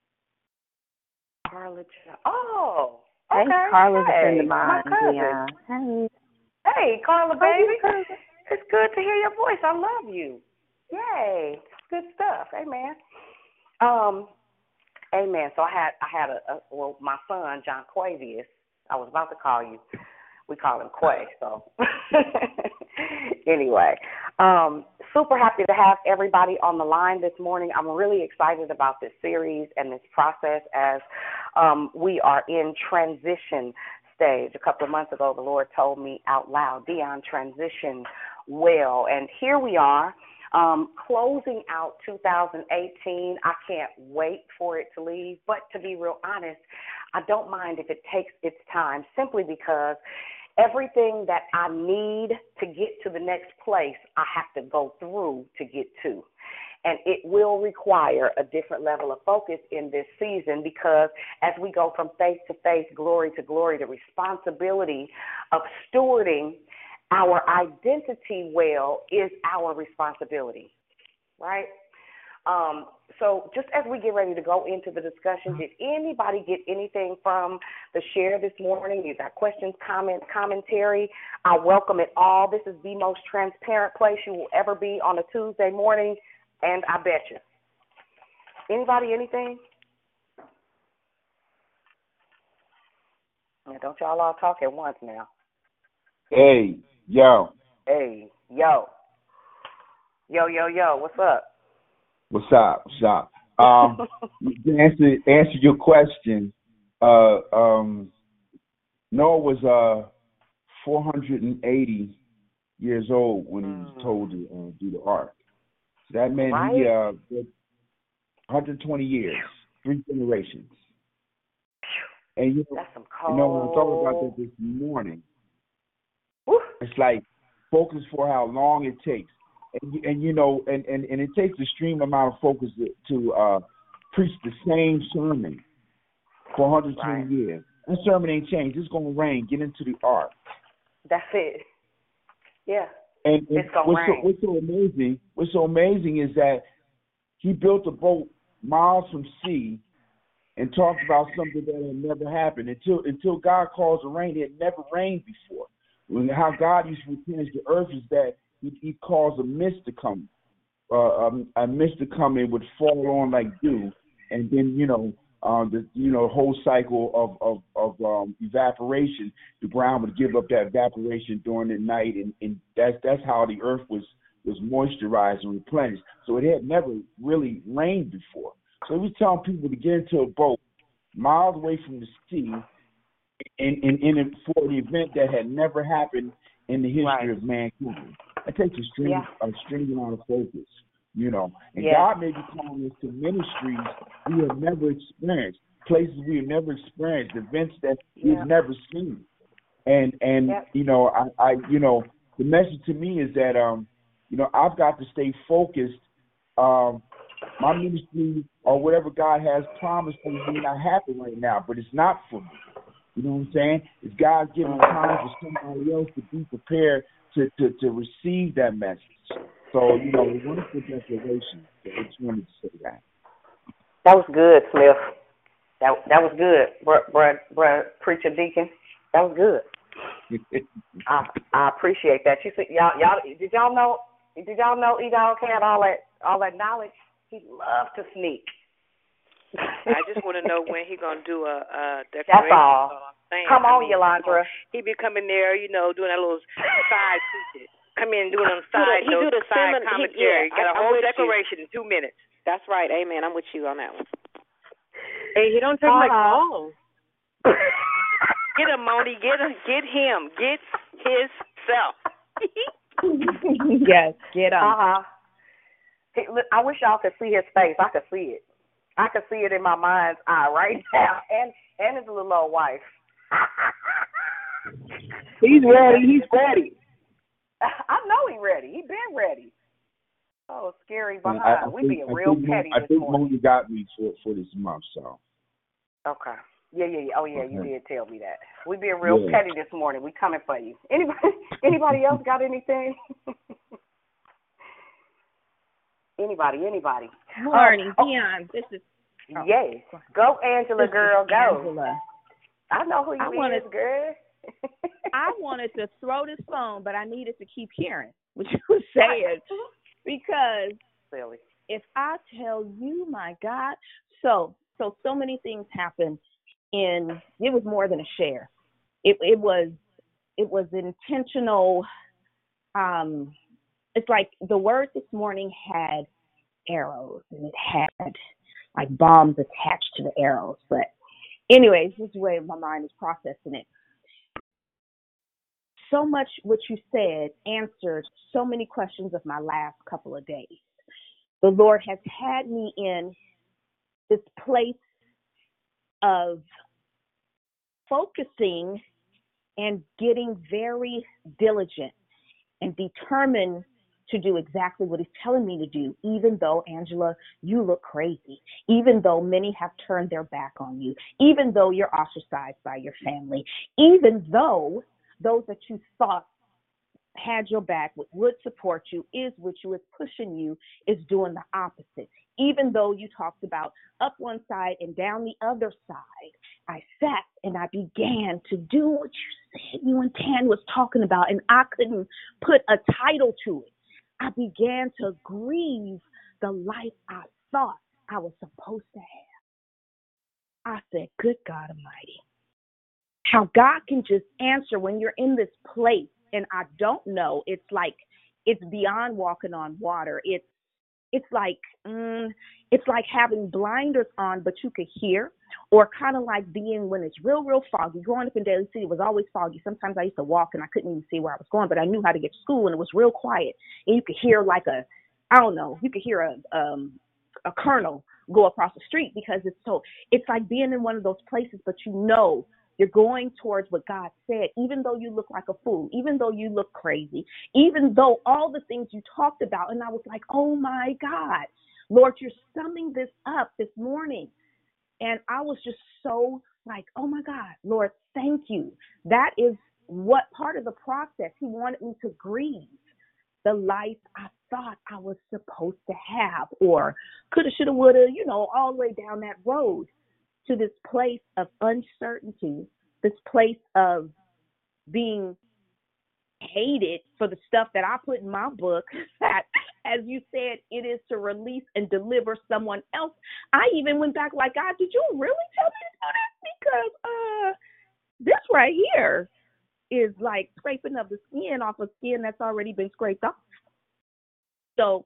Carla Johnson. Oh, okay. Hey, Carla's hey, a friend of my mine. cousin. Yeah. Hey. Hey, Carla, baby. It's good to hear your voice. I love you. Yay. Good stuff. Amen. Um, amen. So I had I had a, a well, my son, John Quavius. I was about to call you. We call him Quay, so anyway. Um, super happy to have everybody on the line this morning. I'm really excited about this series and this process as um, we are in transition stage. A couple of months ago, the Lord told me out loud, Dion, transition well. And here we are, um, closing out two thousand eighteen. I can't wait for it to leave. But to be real honest, I don't mind if it takes its time simply because everything that I need to get to the next place, I have to go through to get to. And it will require a different level of focus in this season because as we go from faith to faith, glory to glory, the responsibility of stewarding our identity well is our responsibility, right? Um, so just as we get ready to go into the discussion, did anybody get anything from the share this morning? You got questions, comments, commentary? I welcome it all. This is the most transparent place you will ever be on a Tuesday morning. And I bet you. Anybody, anything? Yeah, don't y'all all talk at once now. Hey, yo. Hey, yo. Yo, yo, yo, what's up? What's up? What's up? Um, to answer answer your question, uh, um, Noah was uh four hundred eighty years old when he was told to uh, do the ark. So that meant Right. he uh did one hundred twenty years, three generations. And you know, That's some you know, when I thought about cold. that this morning, Woo. it's like focus for how long it takes. And, you- and you know, and, and, and it takes extreme amount of focus to, to uh, preach the same sermon for one hundred twenty Right. years. That sermon ain't changed. It's going to rain. Get into the ark. That's it. Yeah. And, and It's gonna what's, so, rain. what's so amazing? What's so amazing is that he built a boat miles from sea and talked about something that had never happened until until God caused the rain. It had never rained before. When how God used to replenish the earth is that he, he caused a mist to come, uh, um, a mist to come and would fall on like dew, and then you know, um, the you know whole cycle of of of um, evaporation. The ground would give up that evaporation during the night, and, and that's that's how the earth was was moisturized and replenished. So it had never really rained before. So he was telling people to get into a boat miles away from the sea, in in, in for an event that had never happened in the history Right. of mankind. It takes a string Yeah. a string amount of focus, you know. And Yeah. God may be calling us to ministries we have never experienced, places we have never experienced, events that Yeah. we've never seen. And and Yep. you know, I, I you know, the message to me is that um, you know, I've got to stay focused. Um, my ministry or whatever God has promised for me may not happen right now, but it's not for me. You know what I'm saying? It's God giving time for somebody else to be prepared to, to, to receive that message. So, you know, wonderful declaration. So I just wanted to say that. That was good, Smith. That that was good, bruh, bruh, bruh, preacher deacon. That was good. I I appreciate that. You see, y'all y'all did y'all know did y'all know E-Dog had all that all that knowledge? He loved to sneak. I just want to know when he gonna do a, a declaration. That's all. I'm saying. Come I on, mean, Yolandra. He be coming there, you know, doing that little side shit. Come in doing them side He do notes, the side semin- he- commentary. yeah, Got a I- I'm whole with you. declaration in two minutes. That's right. Amen. I'm with you on that one. Hey, he don't take my Uh-huh. call. Get him, Moni. Get him. Get him. Get himself. Yes, get him. Uh huh. Hey, look, I wish y'all could see his face. I could see it. I could see it in my mind's eye right now, and and his little old wife. He's ready. He's ready. I know he ready. He been ready. Oh, scary behind. I, I we think, being I real think, petty I this think morning. Moni got me for, for this month, so. Okay. Yeah, yeah, yeah. Oh, yeah, you Okay. did tell me that. We being real Yeah. petty this morning. We coming for you. Anybody anybody else got anything? anybody, anybody. Morning, Oh, Dion. This is oh, yes. Go, Angela, this girl, is go. Angela. I know who you I is, wanna- girl. I wanted to throw this phone, but I needed to keep hearing what you were saying because Silly. if I tell you, my God, so so so many things happened. In it was more than a share. It it was it was intentional. Um, it's like the word this morning had arrows and it had like bombs attached to the arrows. But anyways, this is the way my mind is processing it. So much what you said answered so many questions of my last couple of days. The Lord has had me in this place of focusing and getting very diligent and determined to do exactly what he's telling me to do, even though, Angela, you look crazy, even though many have turned their back on you, even though you're ostracized by your family, even though those that you thought had your back, would support you, is with you, is pushing you, is doing the opposite. Even though you talked about up one side and down the other side, I sat and I began to do what you said you and Tan was talking about, and I couldn't put a title to it. I began to grieve the life I thought I was supposed to have. I said, good God Almighty. How God can just answer when you're in this place, and I don't know. It's like, it's beyond walking on water. It's, it's like, mm, it's like having blinders on, but you could hear, or kind of like being when it's real, real foggy. Growing up in Daly City, it was always foggy. Sometimes I used to walk and I couldn't even see where I was going, but I knew how to get to school, and it was real quiet. And you could hear like a, I don't know, you could hear a, um, a colonel go across the street, because it's so, it's like being in one of those places, but you know, you're going towards what God said, even though you look like a fool, even though you look crazy, even though all the things you talked about. And I was like, oh my God, Lord, you're summing this up this morning. And I was just so like, oh my God, Lord, thank you. That is what part of the process He wanted me to grieve the life I thought I was supposed to have, or coulda, shoulda, woulda, you know, all the way down that road to this place of uncertainty, this place of being hated for the stuff that I put in my book, that, as you said, it is to release and deliver someone else. I even went back like, God, did you really tell me to do that? Because uh, this right here is like scraping of the skin off of skin that's already been scraped off. So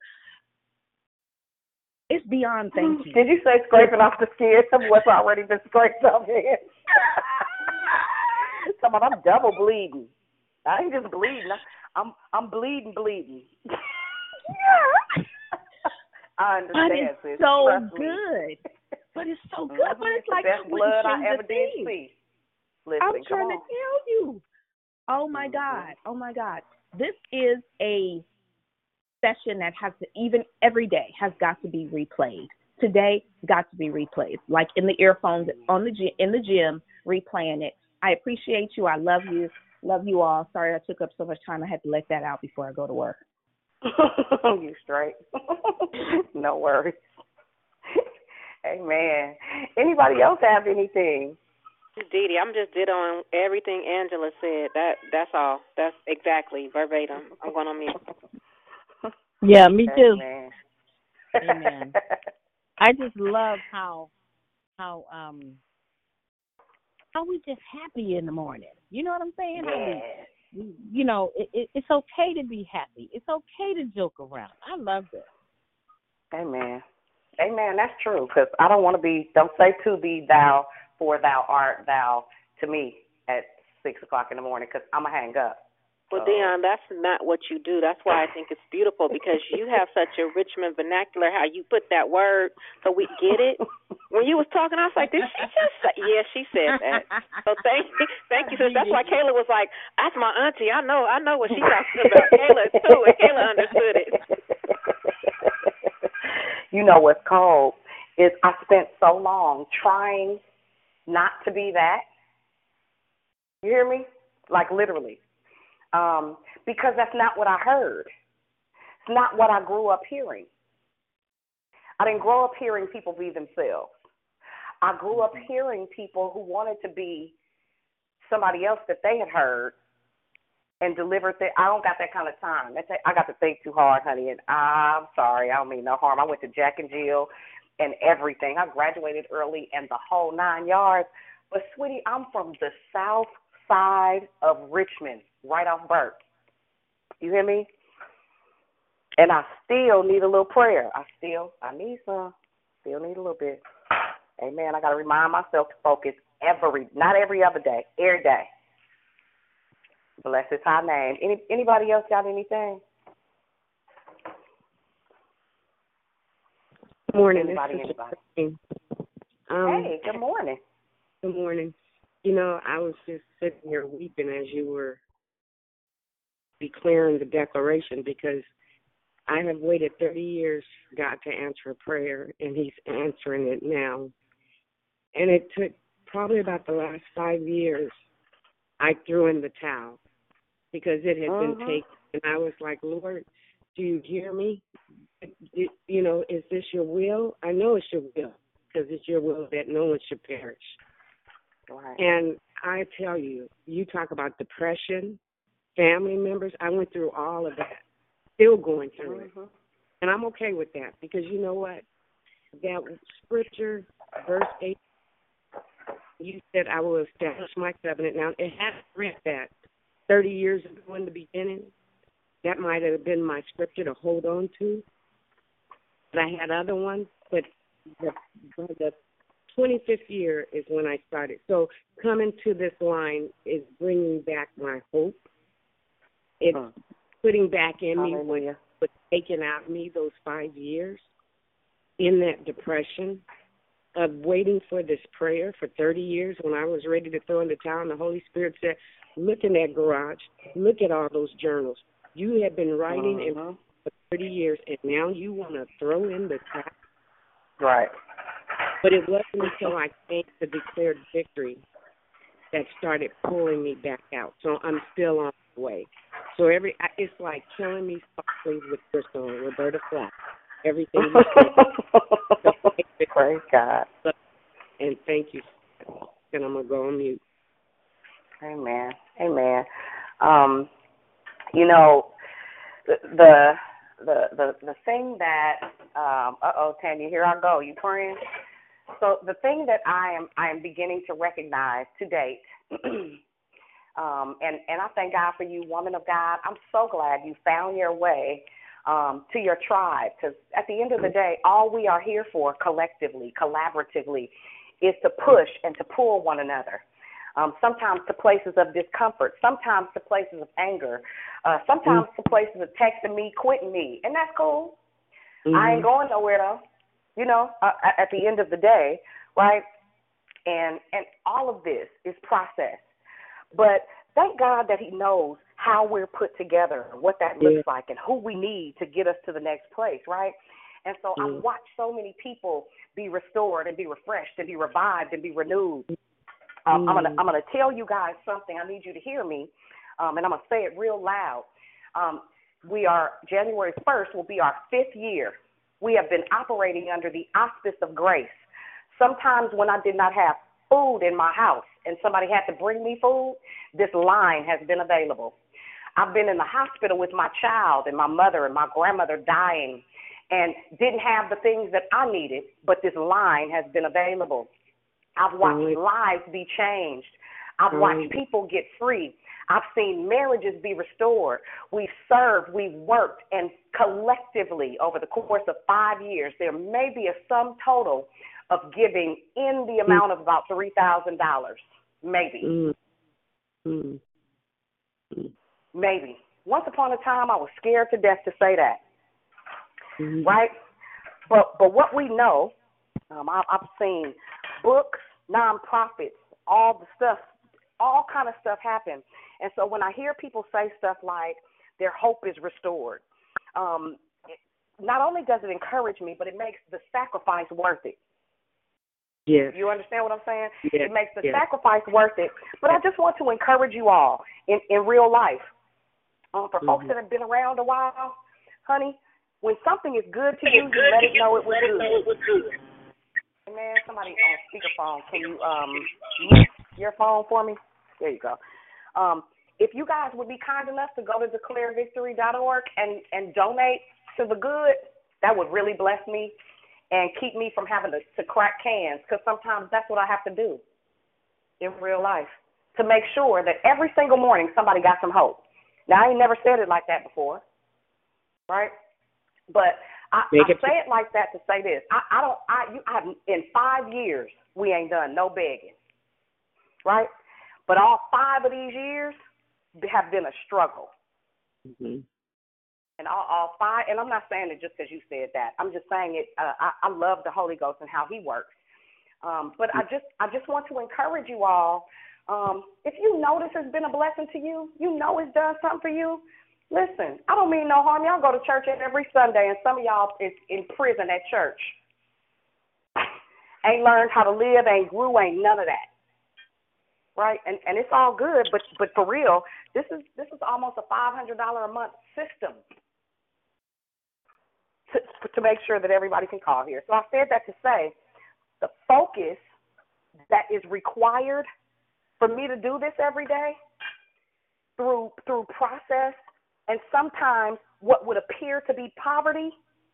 it's beyond thank you. Did you say scraping off the skin of what's already been scraped off here? Someone, I'm double bleeding. I ain't just bleeding. I'm I'm bleeding, bleeding. Yeah. I understand. But it's so good. But it's so good. Mm-hmm. But it's, it's like the best blood I ever did see. Listen, I'm trying to tell you. Oh my mm-hmm. God. Oh my God. This is a session that has to, even every day, has got to be replayed. Today, got to be replayed. Like in the earphones on the in the gym, replaying it. I appreciate you. I love you. Love you all. Sorry I took up so much time. I had to let that out before I go to work. You straight. No worries. Amen. Anybody else have anything? Dee Dee, I'm just did on everything Angela said. That that's all. That's exactly verbatim. I'm going on mute. Yeah, me too. Amen. Amen. I just love how how um how we just happy in the morning. You know what I'm saying? Yeah. How we, you know, it, it, it's okay to be happy. It's okay to joke around. I love this. Amen. Amen. That's true. Because I don't want to be. Don't say to thee thou, for thou art thou to me at six o'clock in the morning. Because I'm gonna hang up. Well, Dion, that's not what you do. That's why I think it's beautiful, because you have such a Richmond vernacular, how you put that word so we get it. When you was talking, I was like, did she just say? Yeah, she said that. So thank you. Thank you. That's why Kayla was like, that's my auntie. I know I know what she's talking about. Kayla, too, and Kayla understood it. You know what's cold is I spent so long trying not to be that. You hear me? Like literally. Um, because that's not what I heard. It's not what I grew up hearing. I didn't grow up hearing people be themselves. I grew up hearing people who wanted to be somebody else that they had heard and delivered that. I don't got that kind of time. That's, I got to think too hard, honey, and I'm sorry. I don't mean no harm. I went to Jack and Jill and everything. I graduated early and the whole nine yards. But, sweetie, I'm from the south side of Richmond, right off Burke. You hear me? And I still need a little prayer. I still, I need some. Still need a little bit. Amen. I got to remind myself to focus every, not every other day, every day. Bless His high name. Any anybody else got anything? Good morning. Anybody, anybody. Um, hey, good morning. Good morning. You know, I was just sitting here weeping as you were declaring the declaration, because I have waited thirty years for God to answer a prayer, and He's answering it now. And it took probably about the last five years I threw in the towel, because it had uh-huh. been taken. And I was like, Lord, do you hear me? You, you know, is this your will? I know it's your will, because it's your will that no one should perish. Right. And I tell you, you talk about depression, family members. I went through all of that, still going through mm-hmm. it. And I'm okay with that because you know what? That scripture, verse eight, you said, I will establish my covenant. Now, it has read that thirty years ago in the beginning. That might have been my scripture to hold on to. But I had other ones, but the, the twenty-fifth year is when I started. So coming to this line is bringing back my hope. It's huh. putting back in me what was taken out of me those five years in that depression of waiting for this prayer for thirty years when I was ready to throw in the towel. And the Holy Spirit said, look in that garage. Look at all those journals. You have been writing uh-huh. in for thirty years, and now you want to throw in the towel. Right. But it wasn't until I came to declared victory that started pulling me back out. So I'm still on the way. So every it's like killing me softly with your song, Roberta Flack. Everything you say. Praise God. And thank you. And I'm going to go on mute. Amen. Amen. Um, you know, the the the the, the thing that um, uh oh, Tanya, here I go. You praying? So the thing that I am I am beginning to recognize to date, um, and and I thank God for you, woman of God. I'm so glad you found your way um, to your tribe, because at the end of the day, all we are here for collectively, collaboratively, is to push and to pull one another. Um, sometimes to places of discomfort, sometimes to places of anger, uh, sometimes mm-hmm. to places of texting me, quitting me, and that's cool. Mm-hmm. I ain't going nowhere though, you know. Uh, at the end of the day, right? And and all of this is process, but thank God that He knows how we're put together, what that yeah. looks like, and who we need to get us to the next place, right? And so mm-hmm. I've watched so many people be restored and be refreshed and be revived and be renewed. Um, mm. I'm gonna I'm gonna tell you guys something. I need you to hear me, um, and I'm gonna say it real loud. Um, we are January first will be our fifth year. We have been operating under the auspice of grace. Sometimes when I did not have food in my house and somebody had to bring me food, this line has been available. I've been in the hospital with my child and my mother and my grandmother dying, and didn't have the things that I needed, but this line has been available. I've watched lives be changed. I've watched people get free. I've seen marriages be restored. We've served, we've worked, and collectively over the course of five years, there may be a sum total of giving in the amount of about three thousand dollars. Maybe. Mm. Mm. Maybe. Once upon a time, I was scared to death to say that. Mm. Right? But but what we know, um, I, I've seen books, nonprofits, all the stuff, all kind of stuff happen. And so when I hear people say stuff like their hope is restored, um, it, not only does it encourage me, but it makes the sacrifice worth it. Yes. You understand what I'm saying? Yes. It makes the yes. sacrifice worth it. But I just want to encourage you all in, in real life. Um, for mm-hmm. folks that have been around a while, honey, when something is good to you, you let it know it was good. Man, somebody on speakerphone, can you um mute your phone for me? There you go. Um, if you guys would be kind enough to go to declare victory dot org and, and donate to the good, that would really bless me and keep me from having to, to crack cans, because sometimes that's what I have to do in real life, to make sure that every single morning somebody got some hope. Now, I ain't never said it like that before, right? But I, I say it like that to say this. I, I don't. I you. I have in five years we ain't done no begging, right? But all five of these years have been a struggle, mm-hmm. and all, all five. And I'm not saying it just because you said that. I'm just saying it. Uh, I, I love the Holy Ghost and how He works. Um, but I just, I just want to encourage you all. Um, if you know this has been a blessing to you, you know it's done something for you. Listen, I don't mean no harm. Y'all go to church every Sunday, and some of y'all is in prison at church. Ain't learned how to live, ain't grew, ain't none of that. Right? And and it's all good, but but for real, this is this is almost a five hundred dollars a month system to, to make sure that everybody can call here. So I said that to say the focus that is required for me to do this every day through through process, and sometimes what would appear to be poverty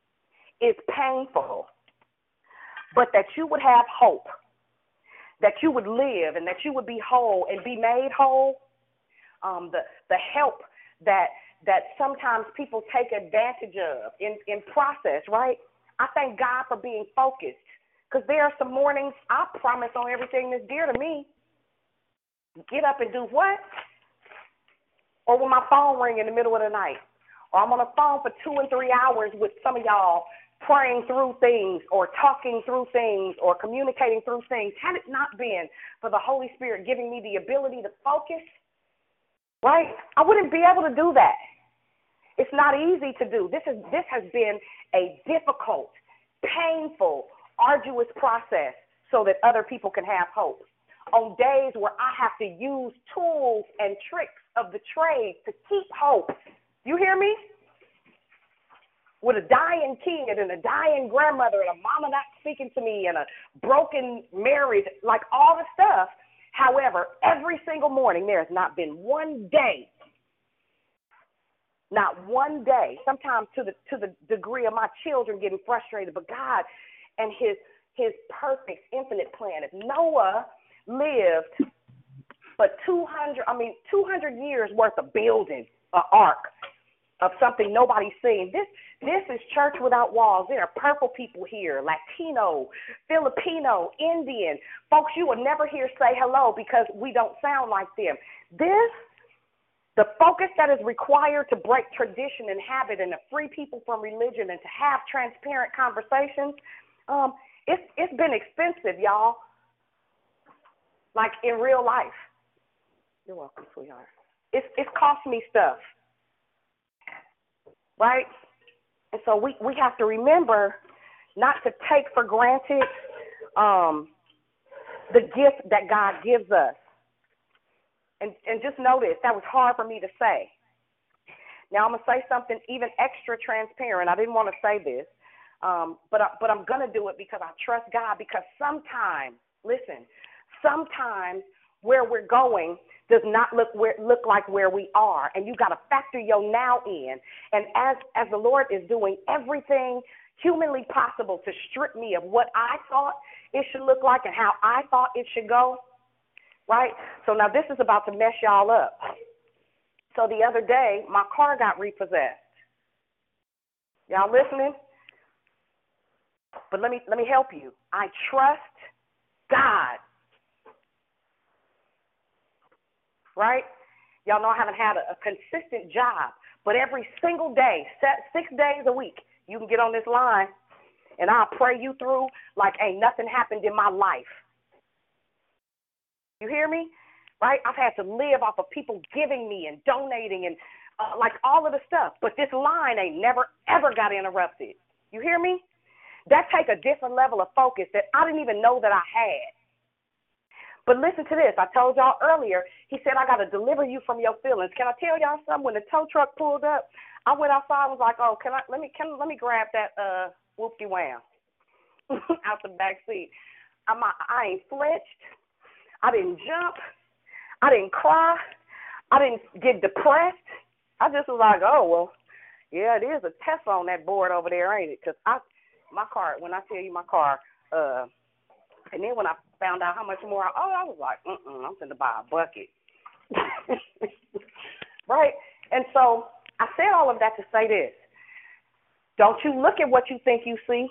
is painful, but that you would have hope, that you would live and that you would be whole and be made whole. Um, the the help that that sometimes people take advantage of in, in process, right? I thank God for being focused, because there are some mornings I promise on everything that's dear to me. Get up and do what? Or when my phone ring in the middle of the night, or I'm on the phone for two and three hours with some of y'all praying through things or talking through things or communicating through things. Had it not been for the Holy Spirit giving me the ability to focus, right, I wouldn't be able to do that. It's not easy to do. This is this has been a difficult, painful, arduous process so that other people can have hope. On days where I have to use tools and tricks of the trade to keep hope. You hear me? With a dying kid and a dying grandmother and a mama not speaking to me and a broken marriage, like all the stuff. However, every single morning there has not been one day, not one day, sometimes to the to the degree of my children getting frustrated, but God and his his perfect infinite plan. If Noah lived for two hundred, I mean two hundred years worth of building an ark of something nobody's seen. This this is Church Without Walls. There are purple people here, Latino, Filipino, Indian. Folks you will never hear say hello because we don't sound like them. This, the focus that is required to break tradition and habit and to free people from religion and to have transparent conversations, um, it's it's been expensive, y'all. Like in real life. You're welcome, sweetheart. It's it's cost me stuff. Right? And so we, we have to remember not to take for granted um, the gift that God gives us. And and just notice, that was hard for me to say. Now I'm going to say something even extra transparent. I didn't want to say this, um, but, I, but I'm going to do it because I trust God, because sometimes, listen, sometimes where we're going does not look where look like where we are, and you got to factor your now in. And as as the Lord is doing everything humanly possible to strip me of what I thought it should look like and how I thought it should go, right? So now this is about to mess y'all up. So the other day, my car got repossessed. Y'all listening? But let me let me help you. I trust God. Right? Y'all know I haven't had a, a consistent job, but every single day, set, six days a week, you can get on this line, and I'll pray you through like ain't nothing happened in my life. You hear me? Right? I've had to live off of people giving me and donating and uh, like all of the stuff, but this line ain't never, ever got interrupted. You hear me? That take a different level of focus that I didn't even know that I had. But listen to this. I told y'all earlier, he said, I got to deliver you from your feelings. Can I tell y'all something? When the tow truck pulled up, I went outside and was like, oh, can I, let me, can, let me grab that, uh, whoopty wham out the back seat. I'm, I ain't flinched. I didn't jump. I didn't cry. I didn't get depressed. I just was like, oh, well, yeah, it is a test on that board over there, ain't it? Because I, my car, when I tell you my car, uh, and then when I found out how much more I owed, I was like, mm-mm, I'm going to buy a bucket. Right? And so I said all of that to say this. Don't you look at what you think you see.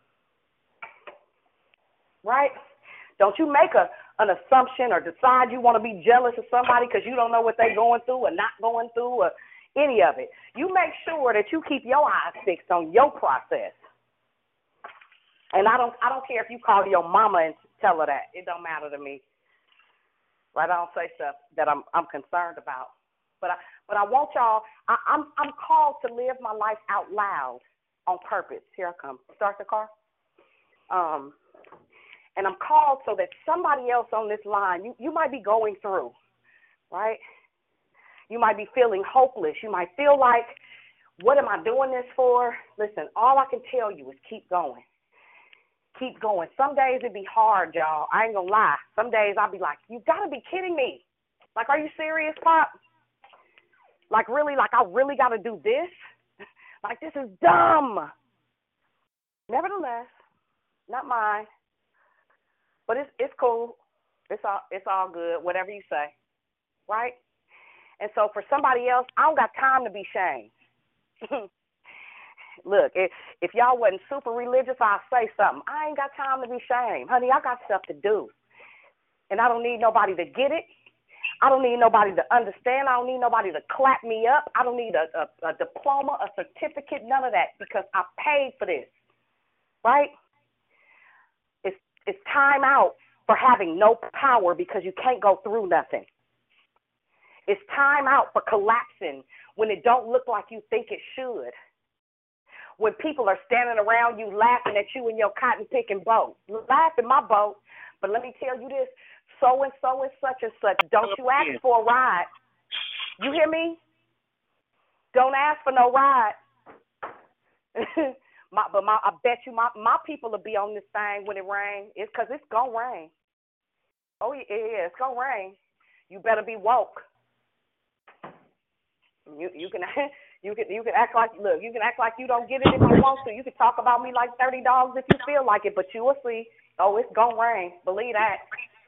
Right? Don't you make a an assumption or decide you want to be jealous of somebody because you don't know what they're going through or not going through or any of it. You make sure that you keep your eyes fixed on your process. And I don't I don't care if you call your mama and tell her that. It don't matter to me. Right? I don't say stuff that I'm I'm concerned about. But I but I want y'all, I, I'm I'm called to live my life out loud on purpose. Here I come. Start the car. Um and I'm called so that somebody else on this line, you, you might be going through, right? You might be feeling hopeless. You might feel like, what am I doing this for? Listen, all I can tell you is keep going. Keep going. Some days it be hard, y'all. I ain't gonna lie. Some days I'll be like, you gotta be kidding me. Like, are you serious, Pop? Like, really? Like, I really gotta do this? Like, this is dumb. Nevertheless, not mine, but it's it's cool. It's all it's all good. Whatever you say, right? And so for somebody else, I don't got time to be shamed. Look, if if y'all wasn't super religious, I'll say something. I ain't got time to be shamed, honey. I got stuff to do, and I don't need nobody to get it. I don't need nobody to understand. I don't need nobody to clap me up. I don't need a, a, a diploma, a certificate, none of that, because I paid for this, right? It's it's time out for having no power because you can't go through nothing. It's time out for collapsing when it don't look like you think it should. When people are standing around you laughing at you in your cotton picking boat. Laugh in my boat, but let me tell you this, so and so and such and such, don't you ask for a ride. You hear me? Don't ask for no ride. my, but my, I bet you my, my people will be on this thing when it rains. It's because it's going to rain. Oh, yeah, it's going to rain. You better be woke. You you can you can you can act like look you can act like you don't get it if you want to. You can talk about me like thirty dogs if you feel like it, but you will see. Oh, it's gonna rain. Believe that.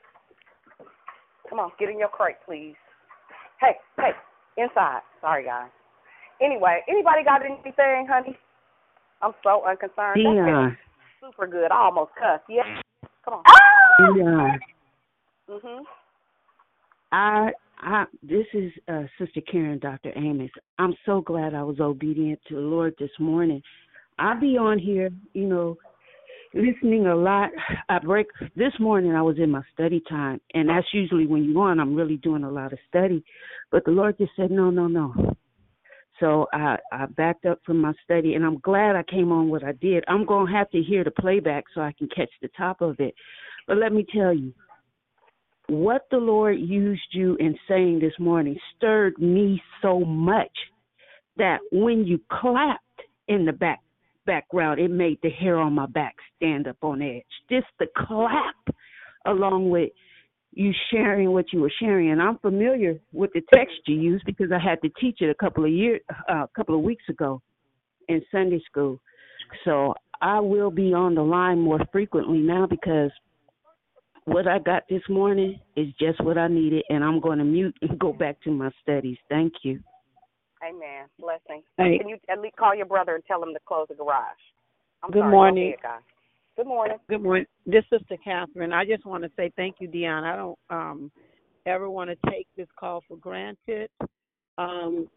Come on, get in your crate, please. Hey, hey, inside. Sorry, guys. Anyway, anybody got anything, honey? I'm so unconcerned. Dion. That's super good. I almost cussed. Yeah. Come on. Dion. Mhm. I, I, this is uh, Sister Karen, Doctor Amos. I'm so glad I was obedient to the Lord this morning. I'll be on here, you know, listening a lot. I break this morning. I was in my study time, and that's usually when you're on. I'm really doing a lot of study, but the Lord just said no, no, no. So I, I backed up from my study, and I'm glad I came on what I did. I'm gonna have to hear the playback so I can catch the top of it. But let me tell you, what the Lord used you in saying this morning stirred me so much that when you clapped in the back background, it made the hair on my back stand up on edge. Just the clap, along with you sharing what you were sharing. And I'm familiar with the text you used because I had to teach it a couple of years, uh, a couple of weeks ago in Sunday school. So I will be on the line more frequently now because what I got this morning is just what I needed, and I'm going to mute and go back to my studies. Thank you. Amen. Blessing. Hey. Can you at least call your brother and tell him to close the garage? I'm Good sorry. morning. Go ahead, guys. Good morning. Good morning. This is Sister Catherine. I just want to say thank you, Dion. I don't um, ever want to take this call for granted. Um,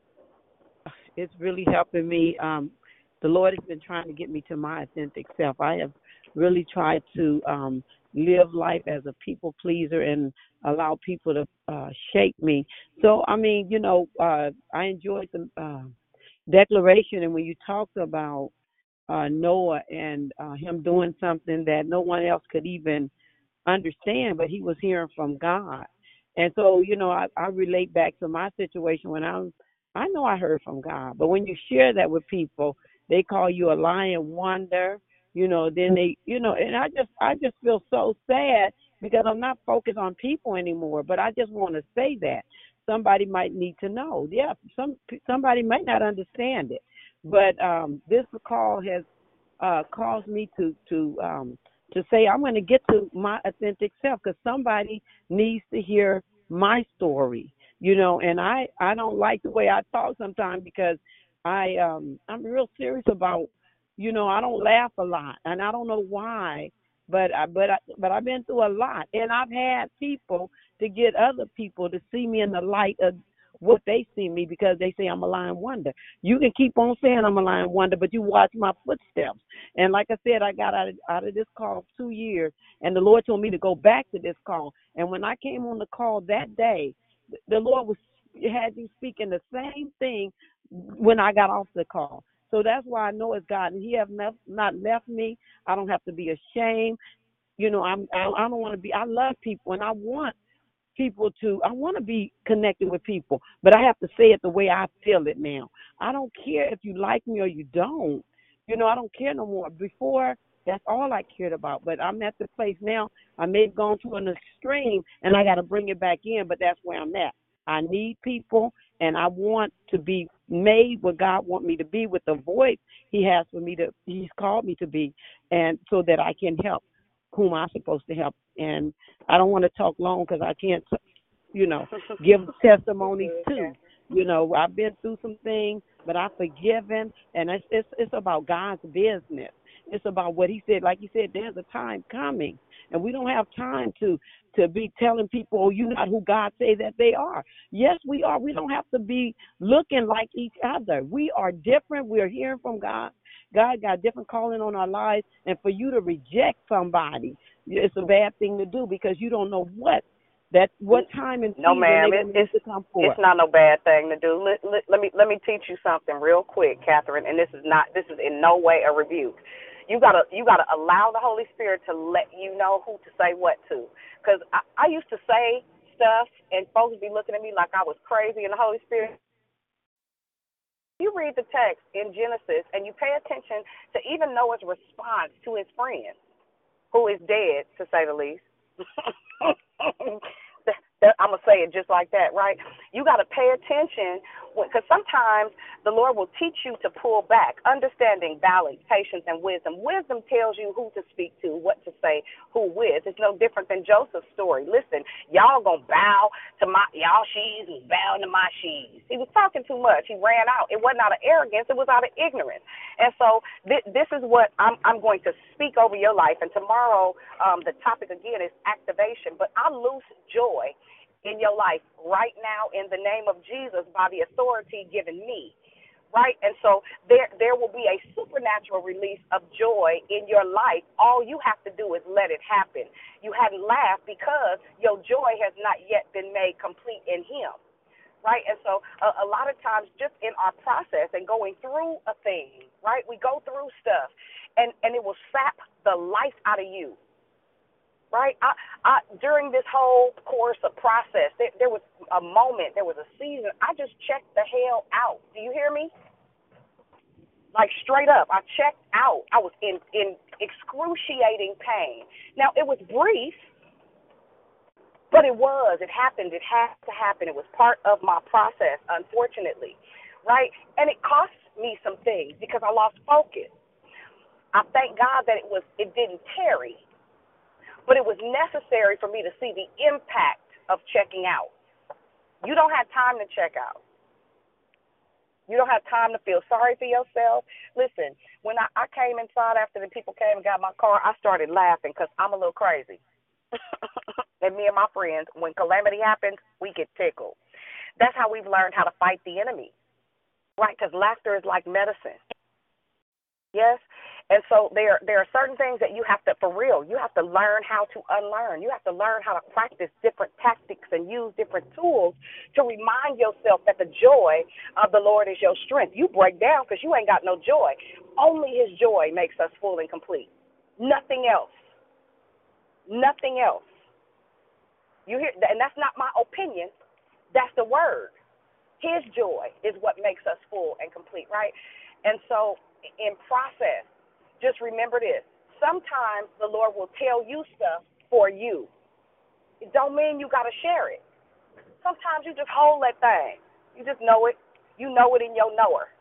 it's really helping me. Um, the Lord has been trying to get me to my authentic self. I have really tried to um, live life as a people pleaser and allow people to uh, shape me. So, I mean, you know, uh, I enjoyed the uh, declaration, and when you talked about uh, Noah and uh, him doing something that no one else could even understand, but he was hearing from God. And so, you know, I, I relate back to my situation when I'm, I know I heard from God, but when you share that with people, they call you a lying wonder, you know, then they, you know, and I just, I just feel so sad because I'm not focused on people anymore, but I just want to say that somebody might need to know. Yeah, some somebody might not understand it, but um, this call has uh, caused me to, to, um, to say I'm going to get to my authentic self because somebody needs to hear my story, you know, and I, I don't like the way I talk sometimes because I, um, I'm real serious about, you know, I don't laugh a lot and I don't know why, but I, but I, but I've been through a lot and I've had people to get other people to see me in the light of what they see me because they say I'm a lying wonder. You can keep on saying I'm a lying wonder, but you watch my footsteps. And like I said, I got out of, out of this call two years, and the Lord told me to go back to this call. And when I came on the call that day, the Lord was had you speaking the same thing when I got off the call. So that's why I know it's God, and He have not, not left me. I don't have to be ashamed. You know, I'm, I, I don't want to be. I love people, and I want people to, I want to be connected with people, but I have to say it the way I feel it now. I don't care if you like me or you don't. You know, I don't care no more. Before, that's all I cared about, but I'm at the place now, I may have gone to an extreme, and I got to bring it back in, but that's where I'm at. I need people, and I want to be made what God wants me to be with the voice He has for me to, He's called me to be, and so that I can help whom I'm supposed to help. And I don't want to talk long because I can't, you know, give testimonies too. You know, I've been through some things, but I've forgiven, and it's it's, it's about God's business. It's about what He said. Like He said, there's a time coming, and we don't have time to to be telling people, oh, you're not who God say that they are. Yes, we are. We don't have to be looking like each other. We are different. We are hearing from God. God got a different calling on our lives, and for you to reject somebody, it's a bad thing to do because you don't know what that what time and season no, ma'am, they're it, going it's to come for. it's not no bad thing to do. Let, let, let me let me teach you something real quick, Catherine. And this is not this is in no way a rebuke. You gotta you gotta allow the Holy Spirit to let you know who to say what to. Because I, I used to say stuff, and folks be looking at me like I was crazy, and the Holy Spirit. You read the text in Genesis, and you pay attention to even Noah's response to his friend, who is dead, to say the least. I'm going to say it just like that, right? You got to pay attention because sometimes the Lord will teach you to pull back, understanding balance, patience, and wisdom. Wisdom tells you who to speak to, what to say, who with. It's no different than Joseph's story. Listen, y'all going to bow to my, y'all sheaves was bowing to my sheaves. He was talking too much. He ran out. It wasn't out of arrogance. It was out of ignorance. And so th- this is what I'm, I'm going to speak over your life. And tomorrow um, the topic again is activation. But I loose joy in your life right now in the name of Jesus by the authority given me, right? And so there there will be a supernatural release of joy in your life. All you have to do is let it happen. You hadn't laughed because your joy has not yet been made complete in Him, right? And so a, a lot of times just in our process and going through a thing, right, we go through stuff, and, and it will sap the life out of you. Right? I, I, during this whole course of process, there, there was a moment, there was a season, I just checked the hell out. Do you hear me? Like straight up, I checked out. I was in, in excruciating pain. Now, it was brief, but it was. It happened. It had to happen. It was part of my process, unfortunately. Right? And it cost me some things because I lost focus. I thank God that it was. It didn't tarry. But it was necessary for me to see the impact of checking out. You don't have time to check out. You don't have time to feel sorry for yourself. Listen, when I, I came inside after the people came and got my car, I started laughing because I'm a little crazy. And me and my friends, when calamity happens, we get tickled. That's how we've learned how to fight the enemy, right? Because laughter is like medicine. Yes? And so there, there are certain things that you have to, for real, you have to learn how to unlearn. You have to learn how to practice different tactics and use different tools to remind yourself that the joy of the Lord is your strength. You break down because you ain't got no joy. Only His joy makes us full and complete. Nothing else. Nothing else. You hear? And that's not my opinion. That's the word. His joy is what makes us full and complete, right? And so in process, just remember this. Sometimes the Lord will tell you stuff for you. It don't mean you got to share it. Sometimes you just hold that thing. You just know it. You know it in your knower.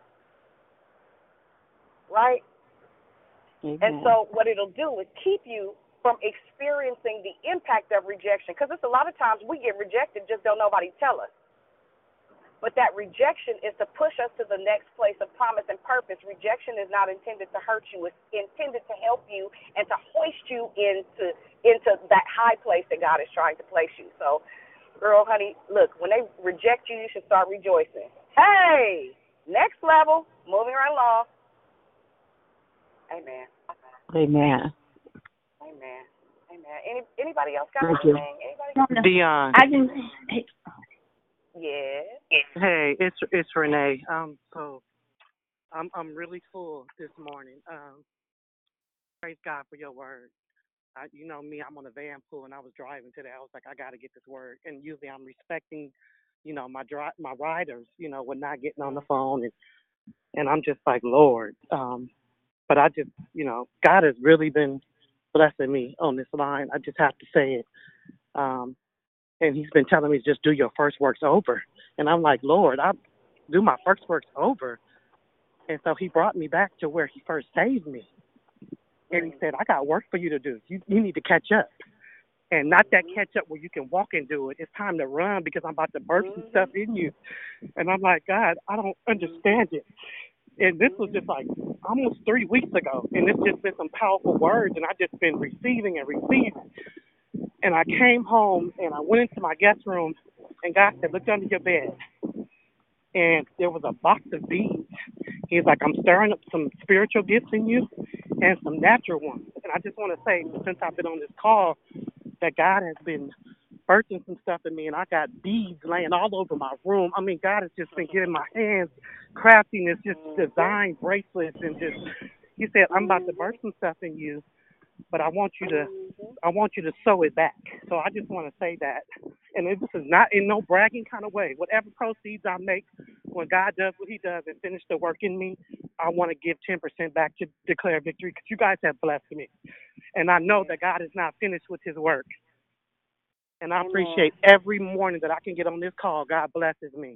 Right? Mm-hmm. And so what it'll do is keep you from experiencing the impact of rejection. Because it's a lot of times we get rejected, just don't nobody tell us. But that rejection is to push us to the next place of promise and purpose. Rejection is not intended to hurt you. It's intended to help you and to hoist you into into that high place that God is trying to place you. So, girl, honey, look, when they reject you, you should start rejoicing. Hey, next level, moving right along. Amen. Amen. Amen. Amen. Any anybody else got Thank anything? you. Anybody? Dion. I just. Yeah. Hey, it's it's Renee. Um, so I'm I'm really full this morning. Um, praise God for your word. I, you know me, I'm on a van pool, and I was driving today. I was like, I got to get this word. And usually I'm respecting, you know, my dri- my riders. You know, we're not getting on the phone, and and I'm just like, Lord. Um, but I just, you know, God has really been blessing me on this line. I just have to say it. Um, and He's been telling me just do your first works over. And I'm like, Lord, I do my first works over. And so he brought me back to where he first saved me. And he said, I got work for you to do. You, you need to catch up. And not that catch up where you can walk and do it. It's time to run because I'm about to burst some stuff in you. And I'm like, God, I don't understand it. And this was just like almost three weeks ago. And it's just been some powerful words. And I've just been receiving and receiving. And I came home and I went into my guest room. And God said, look under your bed. And there was a box of beads. He's like, I'm stirring up some spiritual gifts in you and some natural ones. And I just want to say, since I've been on this call, that God has been birthing some stuff in me, and I got beads laying all over my room. I mean, God has just been getting my hands crafting this, just design bracelets, and just, he said, I'm about to birth some stuff in you, but I want you to, I want you to sew it back. So I just want to say that. And this is not in no bragging kind of way. Whatever proceeds I make, when God does what he does and finish the work in me, I want to give ten percent back to declare victory because you guys have blessed me. And I know that God is not finished with his work. And I appreciate every morning that I can get on this call. God blesses me.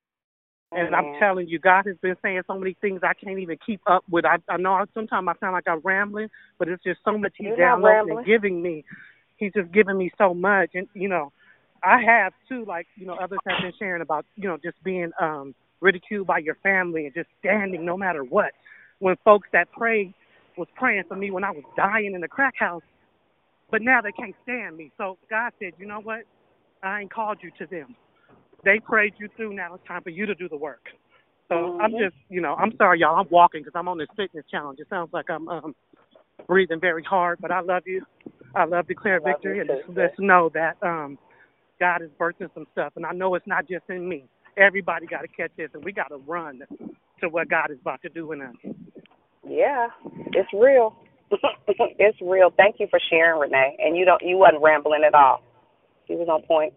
And I'm telling you, God has been saying so many things I can't even keep up with. I, I know sometimes I sound like I'm rambling, but it's just so much he's You're not downloading and rambling. giving me. He's just giving me so much. And, you know, I have, too, like, you know, others have been sharing about, you know, just being um, ridiculed by your family and just standing no matter what. When folks that prayed was praying for me when I was dying in the crack house, but now they can't stand me. So God said, you know what? I ain't called you to them. They prayed you through. Now it's time for you to do the work. So mm-hmm. I'm just, you know, I'm sorry, y'all. I'm walking because I'm on this fitness challenge. It sounds like I'm um, breathing very hard, but I love you. I love Declare I Victory. And just let's know that um, God is birthing some stuff. And I know it's not just in me. Everybody got to catch this, and we got to run to what God is about to do in us. Yeah, it's real. It's real. Thank you for sharing, Renee. And you don't, you wasn't rambling at all. You was on point.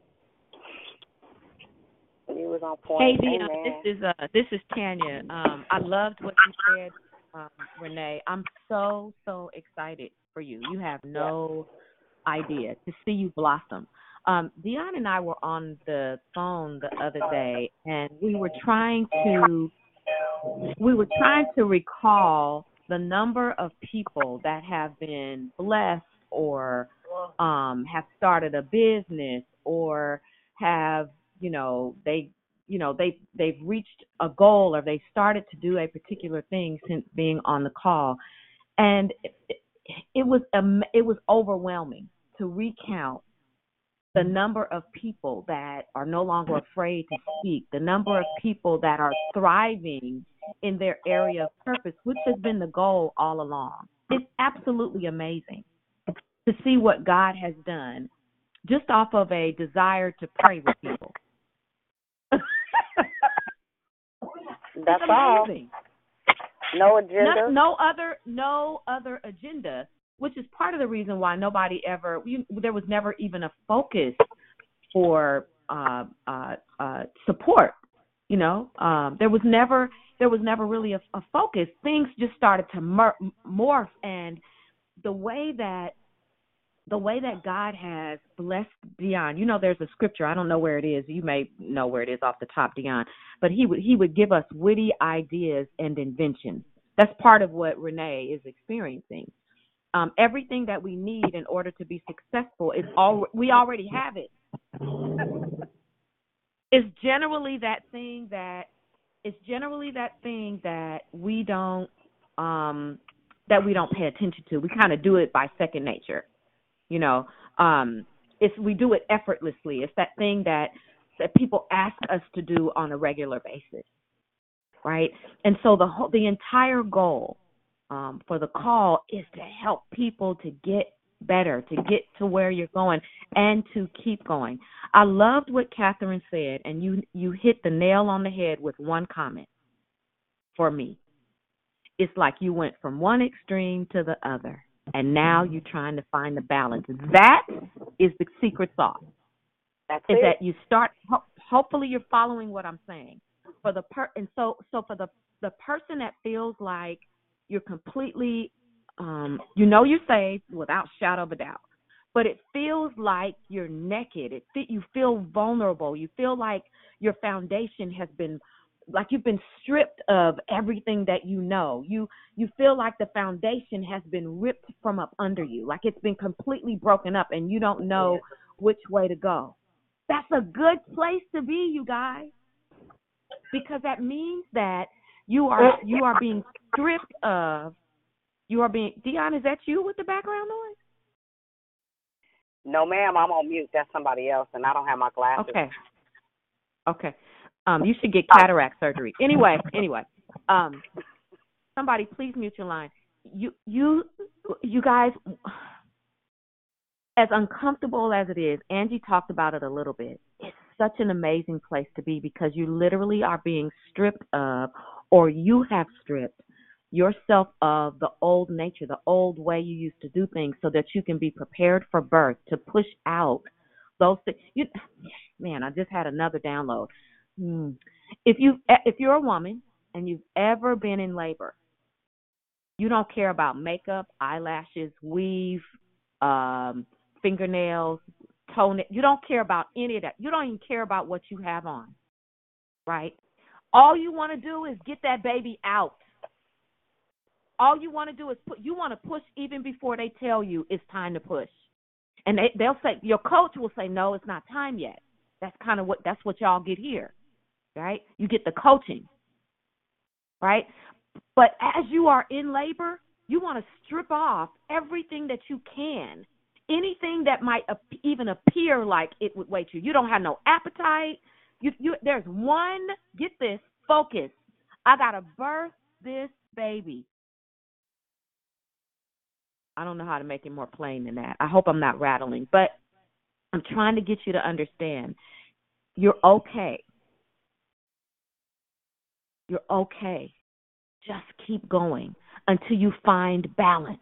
You was on point. Hey, Dion, Amen. this is uh, this is Tanya. Um, I loved what you said, um, Renee. I'm so so excited for you. You have no yeah. idea to see you blossom. Um, Dion and I were on the phone the other day, and we were trying to we were trying to recall the number of people that have been blessed or um, have started a business or have, you know, they, you know, they, they've reached a goal or they started to do a particular thing since being on the call. And it, it was, um, it was overwhelming to recount the number of people that are no longer afraid to speak, the number of people that are thriving in their area of purpose, which has been the goal all along. It's absolutely amazing to see what God has done just off of a desire to pray with people. That's all. No agenda. No, no other, no other agenda, which is part of the reason why nobody ever, we, there was never even a focus for uh, uh, uh, support. You know, um, there was never, there was never really a, a focus. Things just started to mor- morph, and the way that, the way that God has blessed Dion. You know, there's a scripture. I don't know where it is. You may know where it is off the top, Dion. But he would, he would give us witty ideas and inventions. That's part of what Renee is experiencing. Um, everything that we need in order to be successful is all we already have it. It's generally that thing that it's generally that thing that we don't um, that we don't pay attention to. We kind of do it by second nature, you know. Um, it's we do it effortlessly. It's that thing that that people ask us to do on a regular basis, right? And so the whole, the entire goal um, for the call is to help people to get better, to get to where you're going, and to keep going. I loved what Catherine said, and you you hit the nail on the head with one comment for me. It's like you went from one extreme to the other, and now you're trying to find the balance. That is the secret sauce. That's is it. that you start, ho- hopefully you're following what I'm saying. For the per, and so so for the, the person that feels like you're completely Um, you know you're saved without shadow of a doubt, but it feels like you're naked. It you feel vulnerable. You feel like your foundation has been like you've been stripped of everything that you know. You you feel like the foundation has been ripped from up under you, like it's been completely broken up and you don't know which way to go. That's a good place to be, you guys, because that means that you are you are being stripped of, you are being, Dion, is that you with the background noise? No, ma'am, I'm on mute. That's somebody else, and I don't have my glasses. Okay. Okay. Um, you should get cataract surgery. Anyway, anyway, um, somebody please mute your line. You, you, you guys, as uncomfortable as it is, Angie talked about it a little bit. It's such an amazing place to be because you literally are being stripped of, or you have stripped yourself of the old nature, the old way you used to do things, so that you can be prepared for birth, to push out those things. You, man, I just had another download. Hmm. If you if you're a woman and you've ever been in labor, you don't care about makeup, eyelashes, weave, um, fingernails, toenails. You don't care about any of that. You don't even care about what you have on, right? All you want to do is get that baby out. All you want to do is put, you want to push even before they tell you it's time to push. And they, they'll say, your coach will say, no, it's not time yet. That's kind of what, that's what y'all get here, right? You get the coaching, right? But as you are in labor, you want to strip off everything that you can, anything that might ap- even appear like it would wait you. You don't have no appetite. You, you, there's one, get this, focus. I got to birth this baby. I don't know how to make it more plain than that. I hope I'm not rattling, but I'm trying to get you to understand. You're okay. You're okay. Just keep going until you find balance.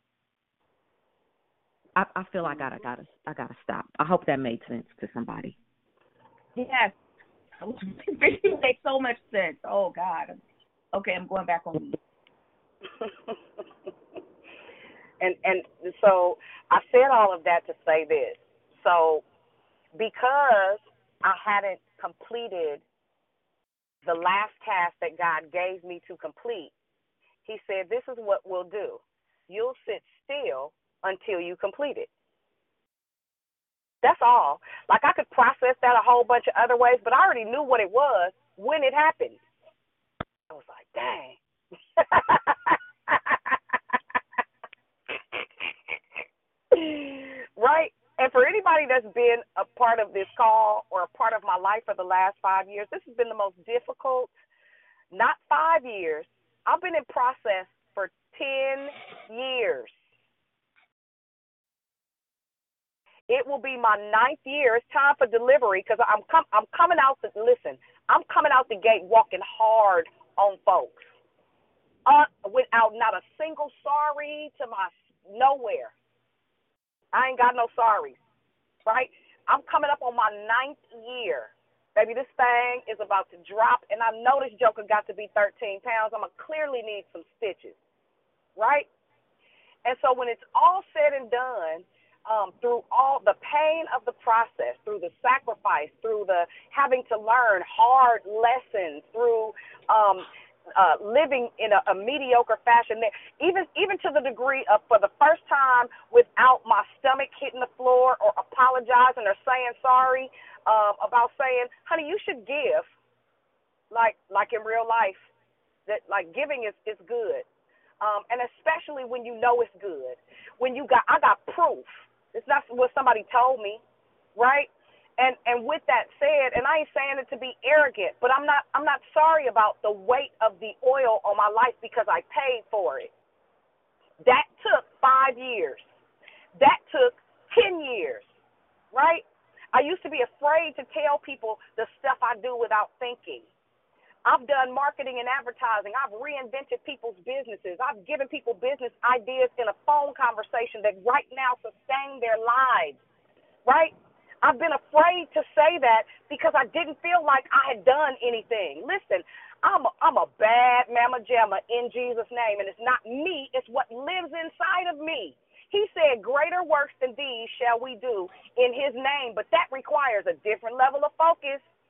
I, I feel I gotta, gotta, I gotta stop. I hope that made sense to somebody. Yes, it makes so much sense. Oh God. Okay, I'm going back on. And and so I said all of that to say this. So because I hadn't completed the last task that God gave me to complete, he said, this is what we'll do. You'll sit still until you complete it. That's all. Like, I could process that a whole bunch of other ways, but I already knew what it was when it happened. I was like, dang. Right? And for anybody that's been a part of this call or a part of my life for the last five years, this has been the most difficult, not five years. I've been in process for ten years. It will be my ninth year. It's time for delivery because I'm com- I'm coming out the, listen, I'm coming out the gate walking hard on folks. Uh, without not a single sorry to my nowhere. I ain't got no sorries, right? I'm coming up on my ninth year. Baby, this thing is about to drop, and I know this joker got to be thirteen pounds. I'm going to clearly need some stitches, right? And so when it's all said and done, um, through all the pain of the process, through the sacrifice, through the having to learn hard lessons, through um, uh, living in a, a mediocre fashion, even even to the degree of for the first time without my stomach hitting the floor or apologizing or saying sorry, um, about saying, honey, you should give, like like in real life, that like giving is, is good. Um, and especially when you know it's good, when you got, I got proof. It's not what somebody told me, right? And and with that said, and I ain't saying it to be arrogant, but I'm not I'm not sorry about the weight of the oil on my life because I paid for it. That took five years. That took ten years, right? I used to be afraid to tell people the stuff I do without thinking. I've done marketing and advertising. I've reinvented people's businesses. I've given people business ideas in a phone conversation that right now sustain their lives, right? I've been afraid to say that because I didn't feel like I had done anything. Listen, I'm a, I'm a bad mama jamma in Jesus' name, and it's not me. It's what lives inside of me. He said, greater works than these shall we do in his name, but that requires a different level of focus.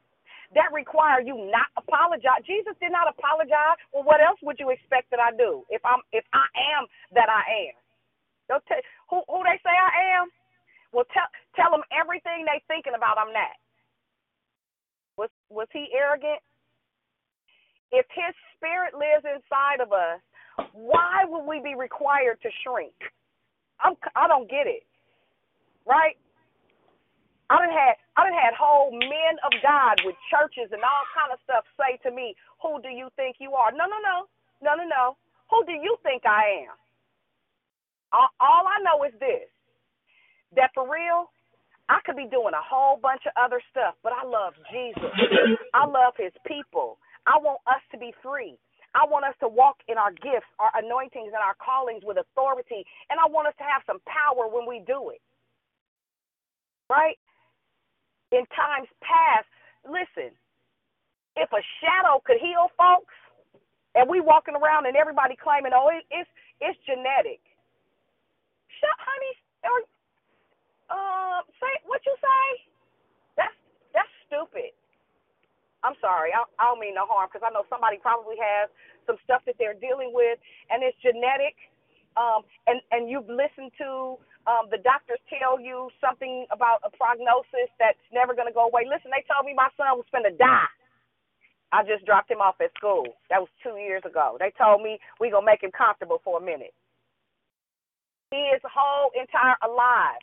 that require you not apologize. Jesus did not apologize. Well, what else would you expect that I do if I'm if I am that I am? They'll tell who who they say I am. Well, tell tell them everything they thinking about I'm not. Was was he arrogant? If his spirit lives inside of us, why would we be required to shrink? I'm I don't get it. Right? I done had I done had whole men of God with churches and all kind of stuff say to me, "Who do you think you are?" No, no, no, no, no, no. Who do you think I am? All, all I know is this: that for real, I could be doing a whole bunch of other stuff, but I love Jesus. I love His people. I want us to be free. I want us to walk in our gifts, our anointings, and our callings with authority, and I want us to have some power when we do it. Right? In times past, listen, if a shadow could heal folks, and we walking around and everybody claiming, oh, it, it's it's genetic. Shut, honey, or uh, say what you say. That's that's stupid. I'm sorry, I, I don't mean no harm because I know somebody probably has some stuff that they're dealing with, and it's genetic. Um, and and you've listened to. Um, the doctors tell you something about a prognosis that's never going to go away. Listen, they told me my son was going to die. I just dropped him off at school. That was two years ago. They told me we're going to make him comfortable for a minute. He is whole, entire, alive.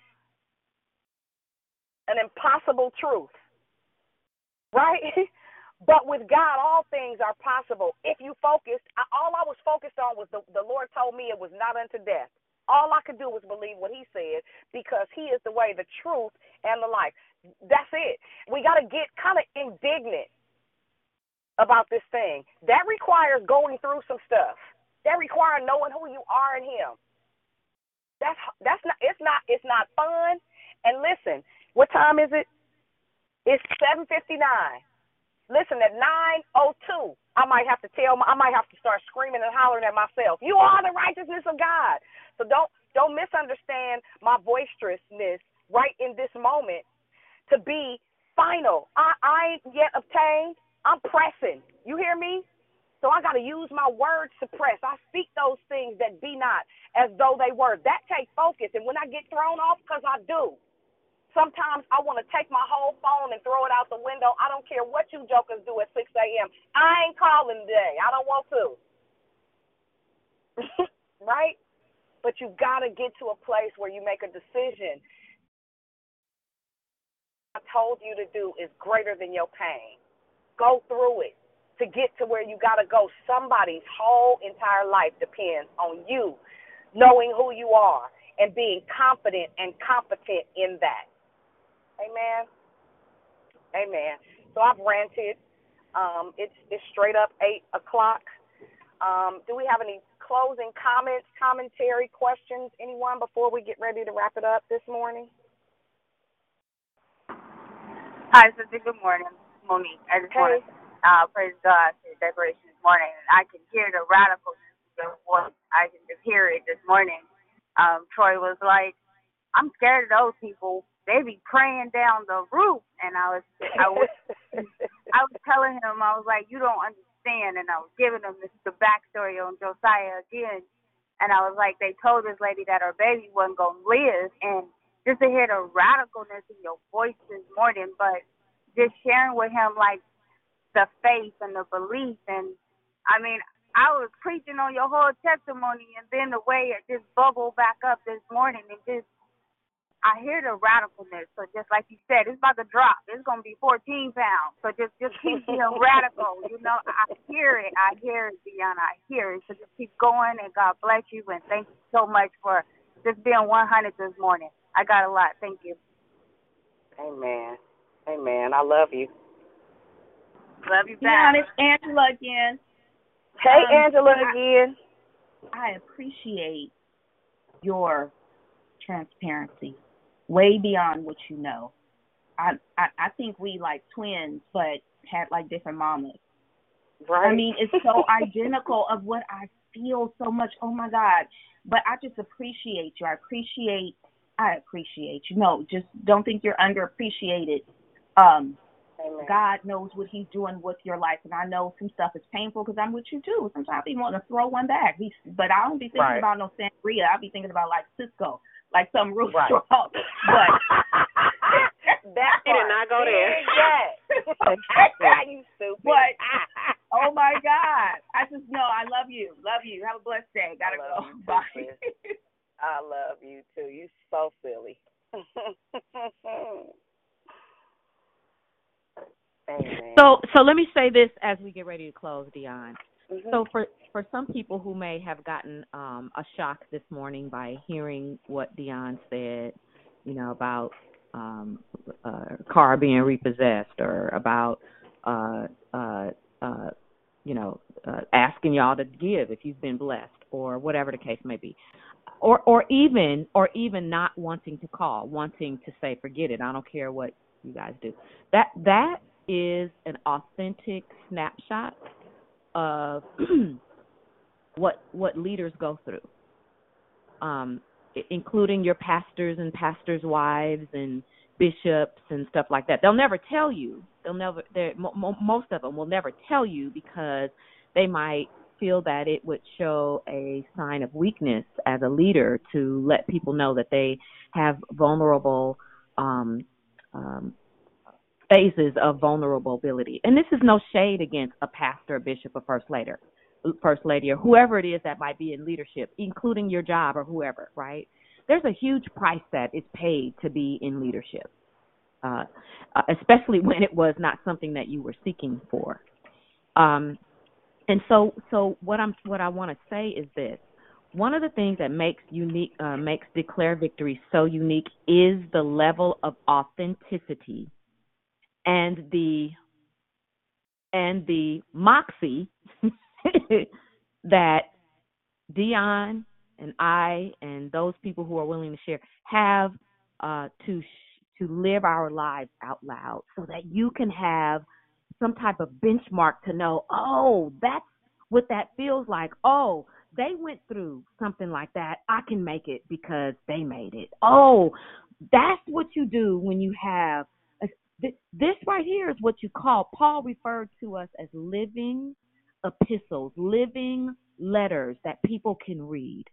An impossible truth. Right? But with God, all things are possible. If you focused, all I was focused on was the, the Lord told me it was not unto death. All I could do was believe what He said because He is the way, the truth, and the life. That's it. We got to get kind of indignant about this thing. That requires going through some stuff. That requires knowing who you are in Him. That's that's not. It's not. It's not fun. And listen, what time is it? It's seven fifty-nine. Listen, at nine oh two, I might have to tell. I might have to start screaming and hollering at myself. You are the righteousness of God. So don't don't misunderstand my boisterousness right in this moment to be final. I, I ain't yet obtained. I'm pressing. You hear me? So I got to use my words to press. I speak those things that be not as though they were. That takes focus. And when I get thrown off, because I do, sometimes I want to take my whole phone and throw it out the window. I don't care what you jokers do at six a.m. I ain't calling today. I don't want to. Right? But you got to get to a place where you make a decision. What I told you to do is greater than your pain. Go through it to get to where you got to go. Somebody's whole entire life depends on you knowing who you are and being confident and competent in that. Amen. Amen. So I've ranted. Um, it's it's straight up eight o'clock. Um, do we have any closing comments, commentary, questions, anyone, before we get ready to wrap it up this morning? Hi, sister. Good morning. Monique. I just hey. want to uh, praise God for the declaration this morning. And I can hear the radicalness in your voice. I can just hear it this morning. Um, Troy was like, I'm scared of those people. They be praying down the roof. And I was, I was, I was telling him, I was like, you don't understand. And I was giving him this, the backstory on Josiah again. And I was like, they told this lady that her baby wasn't going to live. And just to hear the radicalness in your voice this morning, but just sharing with him, like, the faith and the belief. And, I mean, I was preaching on your whole testimony, and then the way it just bubbled back up this morning, and just, I hear the radicalness. So just like you said, it's about to drop. It's going to be fourteen pounds. So just, just keep being radical. You know, I hear it. I hear it, Deanna. I hear it. So just keep going, and God bless you. And thank you so much for just being one hundred this morning. I got a lot. Thank you. Amen. Amen. I love you. Love you Yeah, back. it's Angela again. Hey, Um, Angela I- again. I appreciate your transparency, way beyond what you know. I, I I think we like twins, but had like different mamas. Right. I mean, it's so identical of what I feel so much. Oh my God! But I just appreciate you. I appreciate. I appreciate you. No, just don't think you're underappreciated. Um, Amen. God knows what he's doing with your life. And I know some stuff is painful because I'm with you too. Sometimes I be wanting to throw one back. But I don't be thinking Right. about no sangria. I'll be thinking about like Cisco, like something real Right. strong. But that he did not go there. Yeah. You stupid. But oh my God. I just know I love you. Love you. Have a blessed day. Gotta go. You too, Bye. sis. I love you too. You so silly. Amen. So, so let me say this as we get ready to close, Dion. Mm-hmm. So, for for some people who may have gotten um, a shock this morning by hearing what Dion said, you know, about um, uh, car being repossessed, or about, uh, uh, uh, you know, uh, asking y'all to give if you've been blessed, or whatever the case may be, or or even or even not wanting to call, wanting to say, forget it, I don't care what you guys do. That that is an authentic snapshot of what what leaders go through, um, including your pastors and pastors' wives and bishops and stuff like that. They'll never tell you. They'll never. Mo- most of them will never tell you because they might feel that it would show a sign of weakness as a leader to let people know that they have vulnerable um, um, phases of vulnerability. And this is no shade against a pastor, a bishop, a first lady, first lady, or whoever it is that might be in leadership, including your job or whoever, right? There's a huge price that is paid to be in leadership, uh, uh, especially when it was not something that you were seeking for. Um, and so, so what I'm, what I want to say is this: one of the things that makes unique, uh, makes Declare Victory so unique is the level of authenticity and the and the moxie that Dion and I and those people who are willing to share have uh, to sh- to live our lives out loud, so that you can have some type of benchmark to know, oh, that's what that feels like. Oh, they went through something like that. I can make it because they made it. Oh, that's what you do when you have a, this right here is what you call, Paul referred to us as living epistles, living letters that people can read.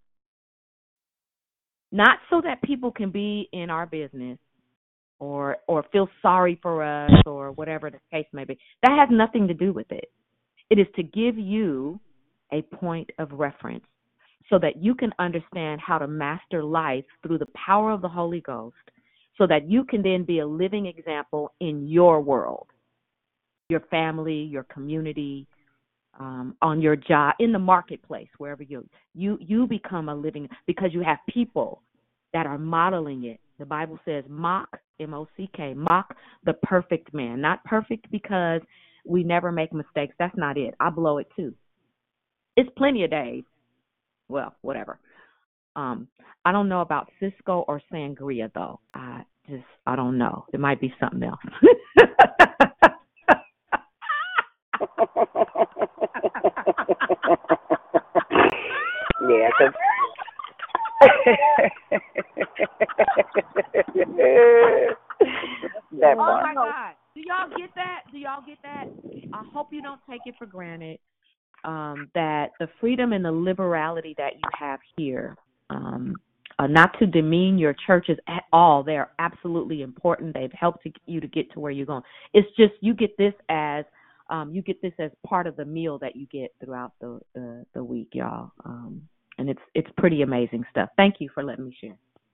Not so that people can be in our business or or feel sorry for us or whatever the case may be. That has nothing to do with it. It is to give you a point of reference so that you can understand how to master life through the power of the Holy Ghost, so that you can then be a living example in your world, your family, your community, um, on your job, in the marketplace, wherever you you you become a living, because you have people that are modeling it. The Bible says, mock, M O C K, mock the perfect man. Not perfect because we never make mistakes. That's not it. I blow it too. It's plenty of days. Well, whatever. Um, I don't know about Cisco or sangria, though. I just, I don't know. It might be something else. Yeah, cause that oh part. my God! Do y'all get that? Do y'all get that? I hope you don't take it for granted. Um, that the freedom and the liberality that you have here, um, uh, not to demean your churches at all. They are absolutely important. They've helped to, you to get to where you're going. It's just you get this as um, you get this as part of the meal that you get throughout the the, the week, y'all. Um, and it's it's pretty amazing stuff. Thank you for letting me share.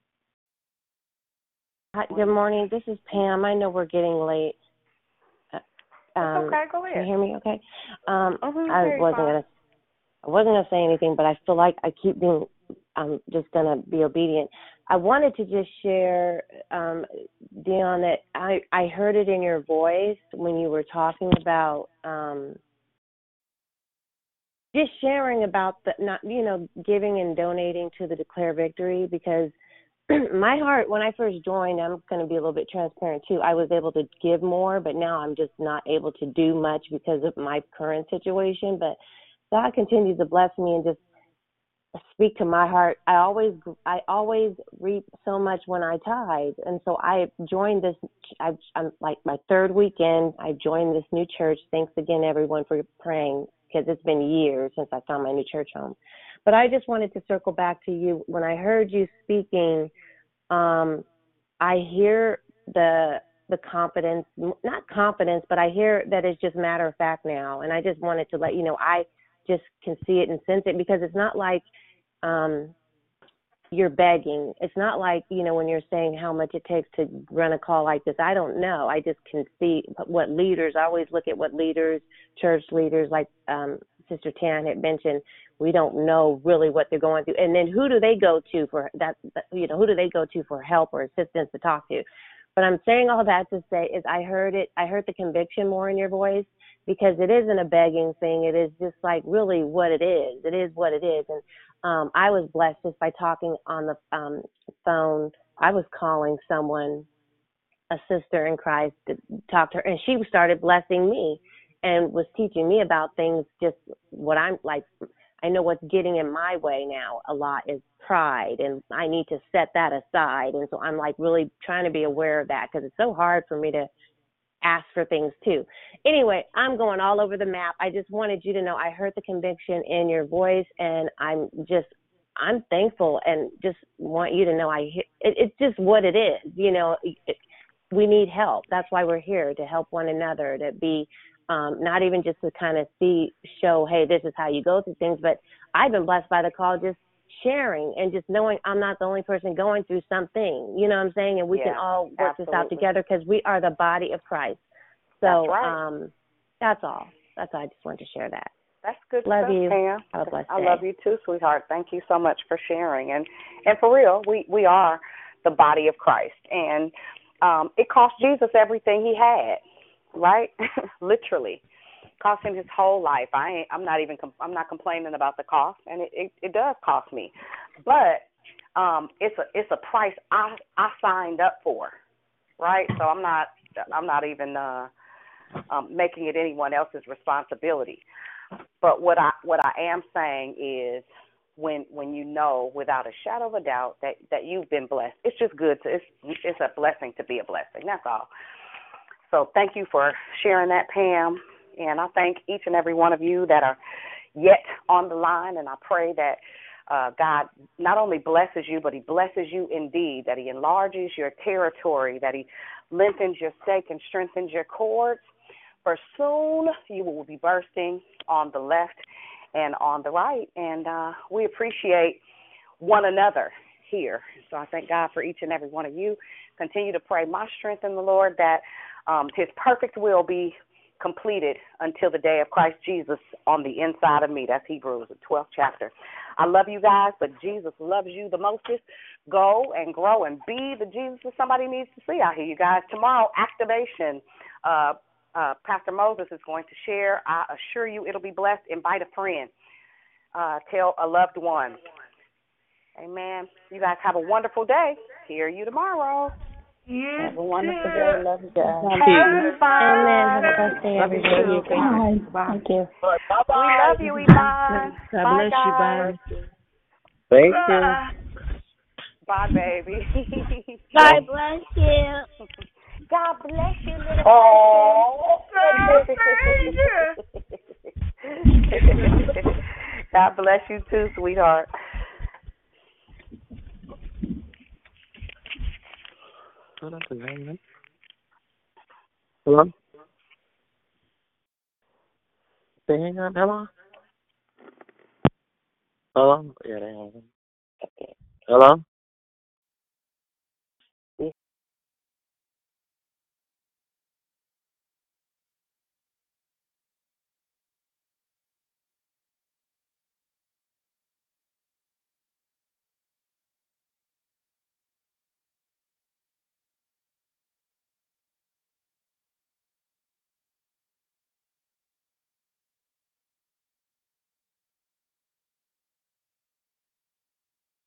Hi, good morning. This is Pam. I know we're getting late. Um, okay, go ahead. Can you hear me okay? Um, Mm-hmm, I wasn't fine. gonna I wasn't gonna say anything, but I feel like I keep being I'm just gonna be obedient. I wanted to just share, um, Dion, that I, I heard it in your voice when you were talking about um, just sharing about the not you know, giving and donating to the Declare Victory, because my heart, when I first joined, I'm going to be a little bit transparent too. I was able to give more, but now I'm just not able to do much because of my current situation. But God continues to bless me, and just speak to my heart. I always, I always reap so much when I tithe, and so I joined this. I, I'm like my third weekend. I joined this new church. Thanks again, everyone, for praying, because it's been years since I found my new church home. But I just wanted to circle back to you. When I heard you speaking, um, I hear the the confidence, not confidence, but I hear that it's just matter of fact now. And I just wanted to let you know, I just can see it and sense it, because it's not like um, you're begging. It's not like, you know, when you're saying how much it takes to run a call like this. I don't know. I just can see what leaders, I always look at what leaders, church leaders, like um, Sister Tan had mentioned, we don't know really what they're going through. And then who do they go to for that, you know, who do they go to for help or assistance to talk to? But I'm saying all that to say is I heard it, I heard the conviction more in your voice, because it isn't a begging thing. It is just like really what it is. It is what it is. And um, I was blessed just by talking on the um, phone. I was calling someone, a sister in Christ, to talk to her, and she started blessing me and was teaching me about things, just what I'm like. I know what's getting in my way now a lot is pride, and I need to set that aside. And so I'm like really trying to be aware of that, because it's so hard for me to ask for things too. Anyway, I'm going all over the map. I just wanted you to know I heard the conviction in your voice, and I'm just, I'm thankful, and just want you to know I hear, it, it's just what it is. You know, it, we need help. That's why we're here, to help one another, to be Um, not even just to kind of see, show, hey, this is how you go through things, but I've been blessed by the call, just sharing and just knowing I'm not the only person going through something, you know what I'm saying? And we yeah, can all work absolutely. this out together, because we are the body of Christ. So that's right. um, that's all. That's all. I just wanted to share that. That's good love stuff, you. Pam. Have a blessed I day. love you too, sweetheart. Thank you so much for sharing. And and for real, we, we are the body of Christ. And um, it cost Jesus everything he had, right? Literally. Cost him his whole life. I ain't, I'm not even I'm not complaining about the cost, and it, it, it does cost me, but um, it's a it's a price I I signed up for, right? So I'm not I'm not even uh, um, making it anyone else's responsibility. But what I what I am saying is, when when you know without a shadow of a doubt that, that you've been blessed, it's just good to it's it's a blessing to be a blessing. That's all. So thank you for sharing that, Pam. And I thank each and every one of you that are yet on the line, and I pray that uh, God not only blesses you, but he blesses you indeed, that he enlarges your territory, that he lengthens your stake and strengthens your cords, for soon you will be bursting on the left and on the right. And uh, we appreciate one another here. So I thank God for each and every one of you. Continue to pray my strength in the Lord, that um, his perfect will be completed until the day of Christ Jesus on the inside of me. That's Hebrews, the twelfth chapter. I love you guys, but Jesus loves you the mostest. Go and grow and be the Jesus that somebody needs to see out here, you guys. Tomorrow, activation. Uh, uh, Pastor Moses is going to share. I assure you it'll be blessed. Invite a friend. Uh, tell a loved one. Amen. You guys have a wonderful day. Hear you tomorrow. You have a wonderful day. Love you guys. Love you. Amen. Have a blessed day, Love you everybody. too. Bye. Thank you. We love you, Iman. God Bye, bless you. guys. Bye. Thank you. Bye, baby. God bless you. God bless you, little Oh, person. God bless you too, sweetheart. Hello? They hang on. Hello? Hello? Yeah, they hang on. Hello?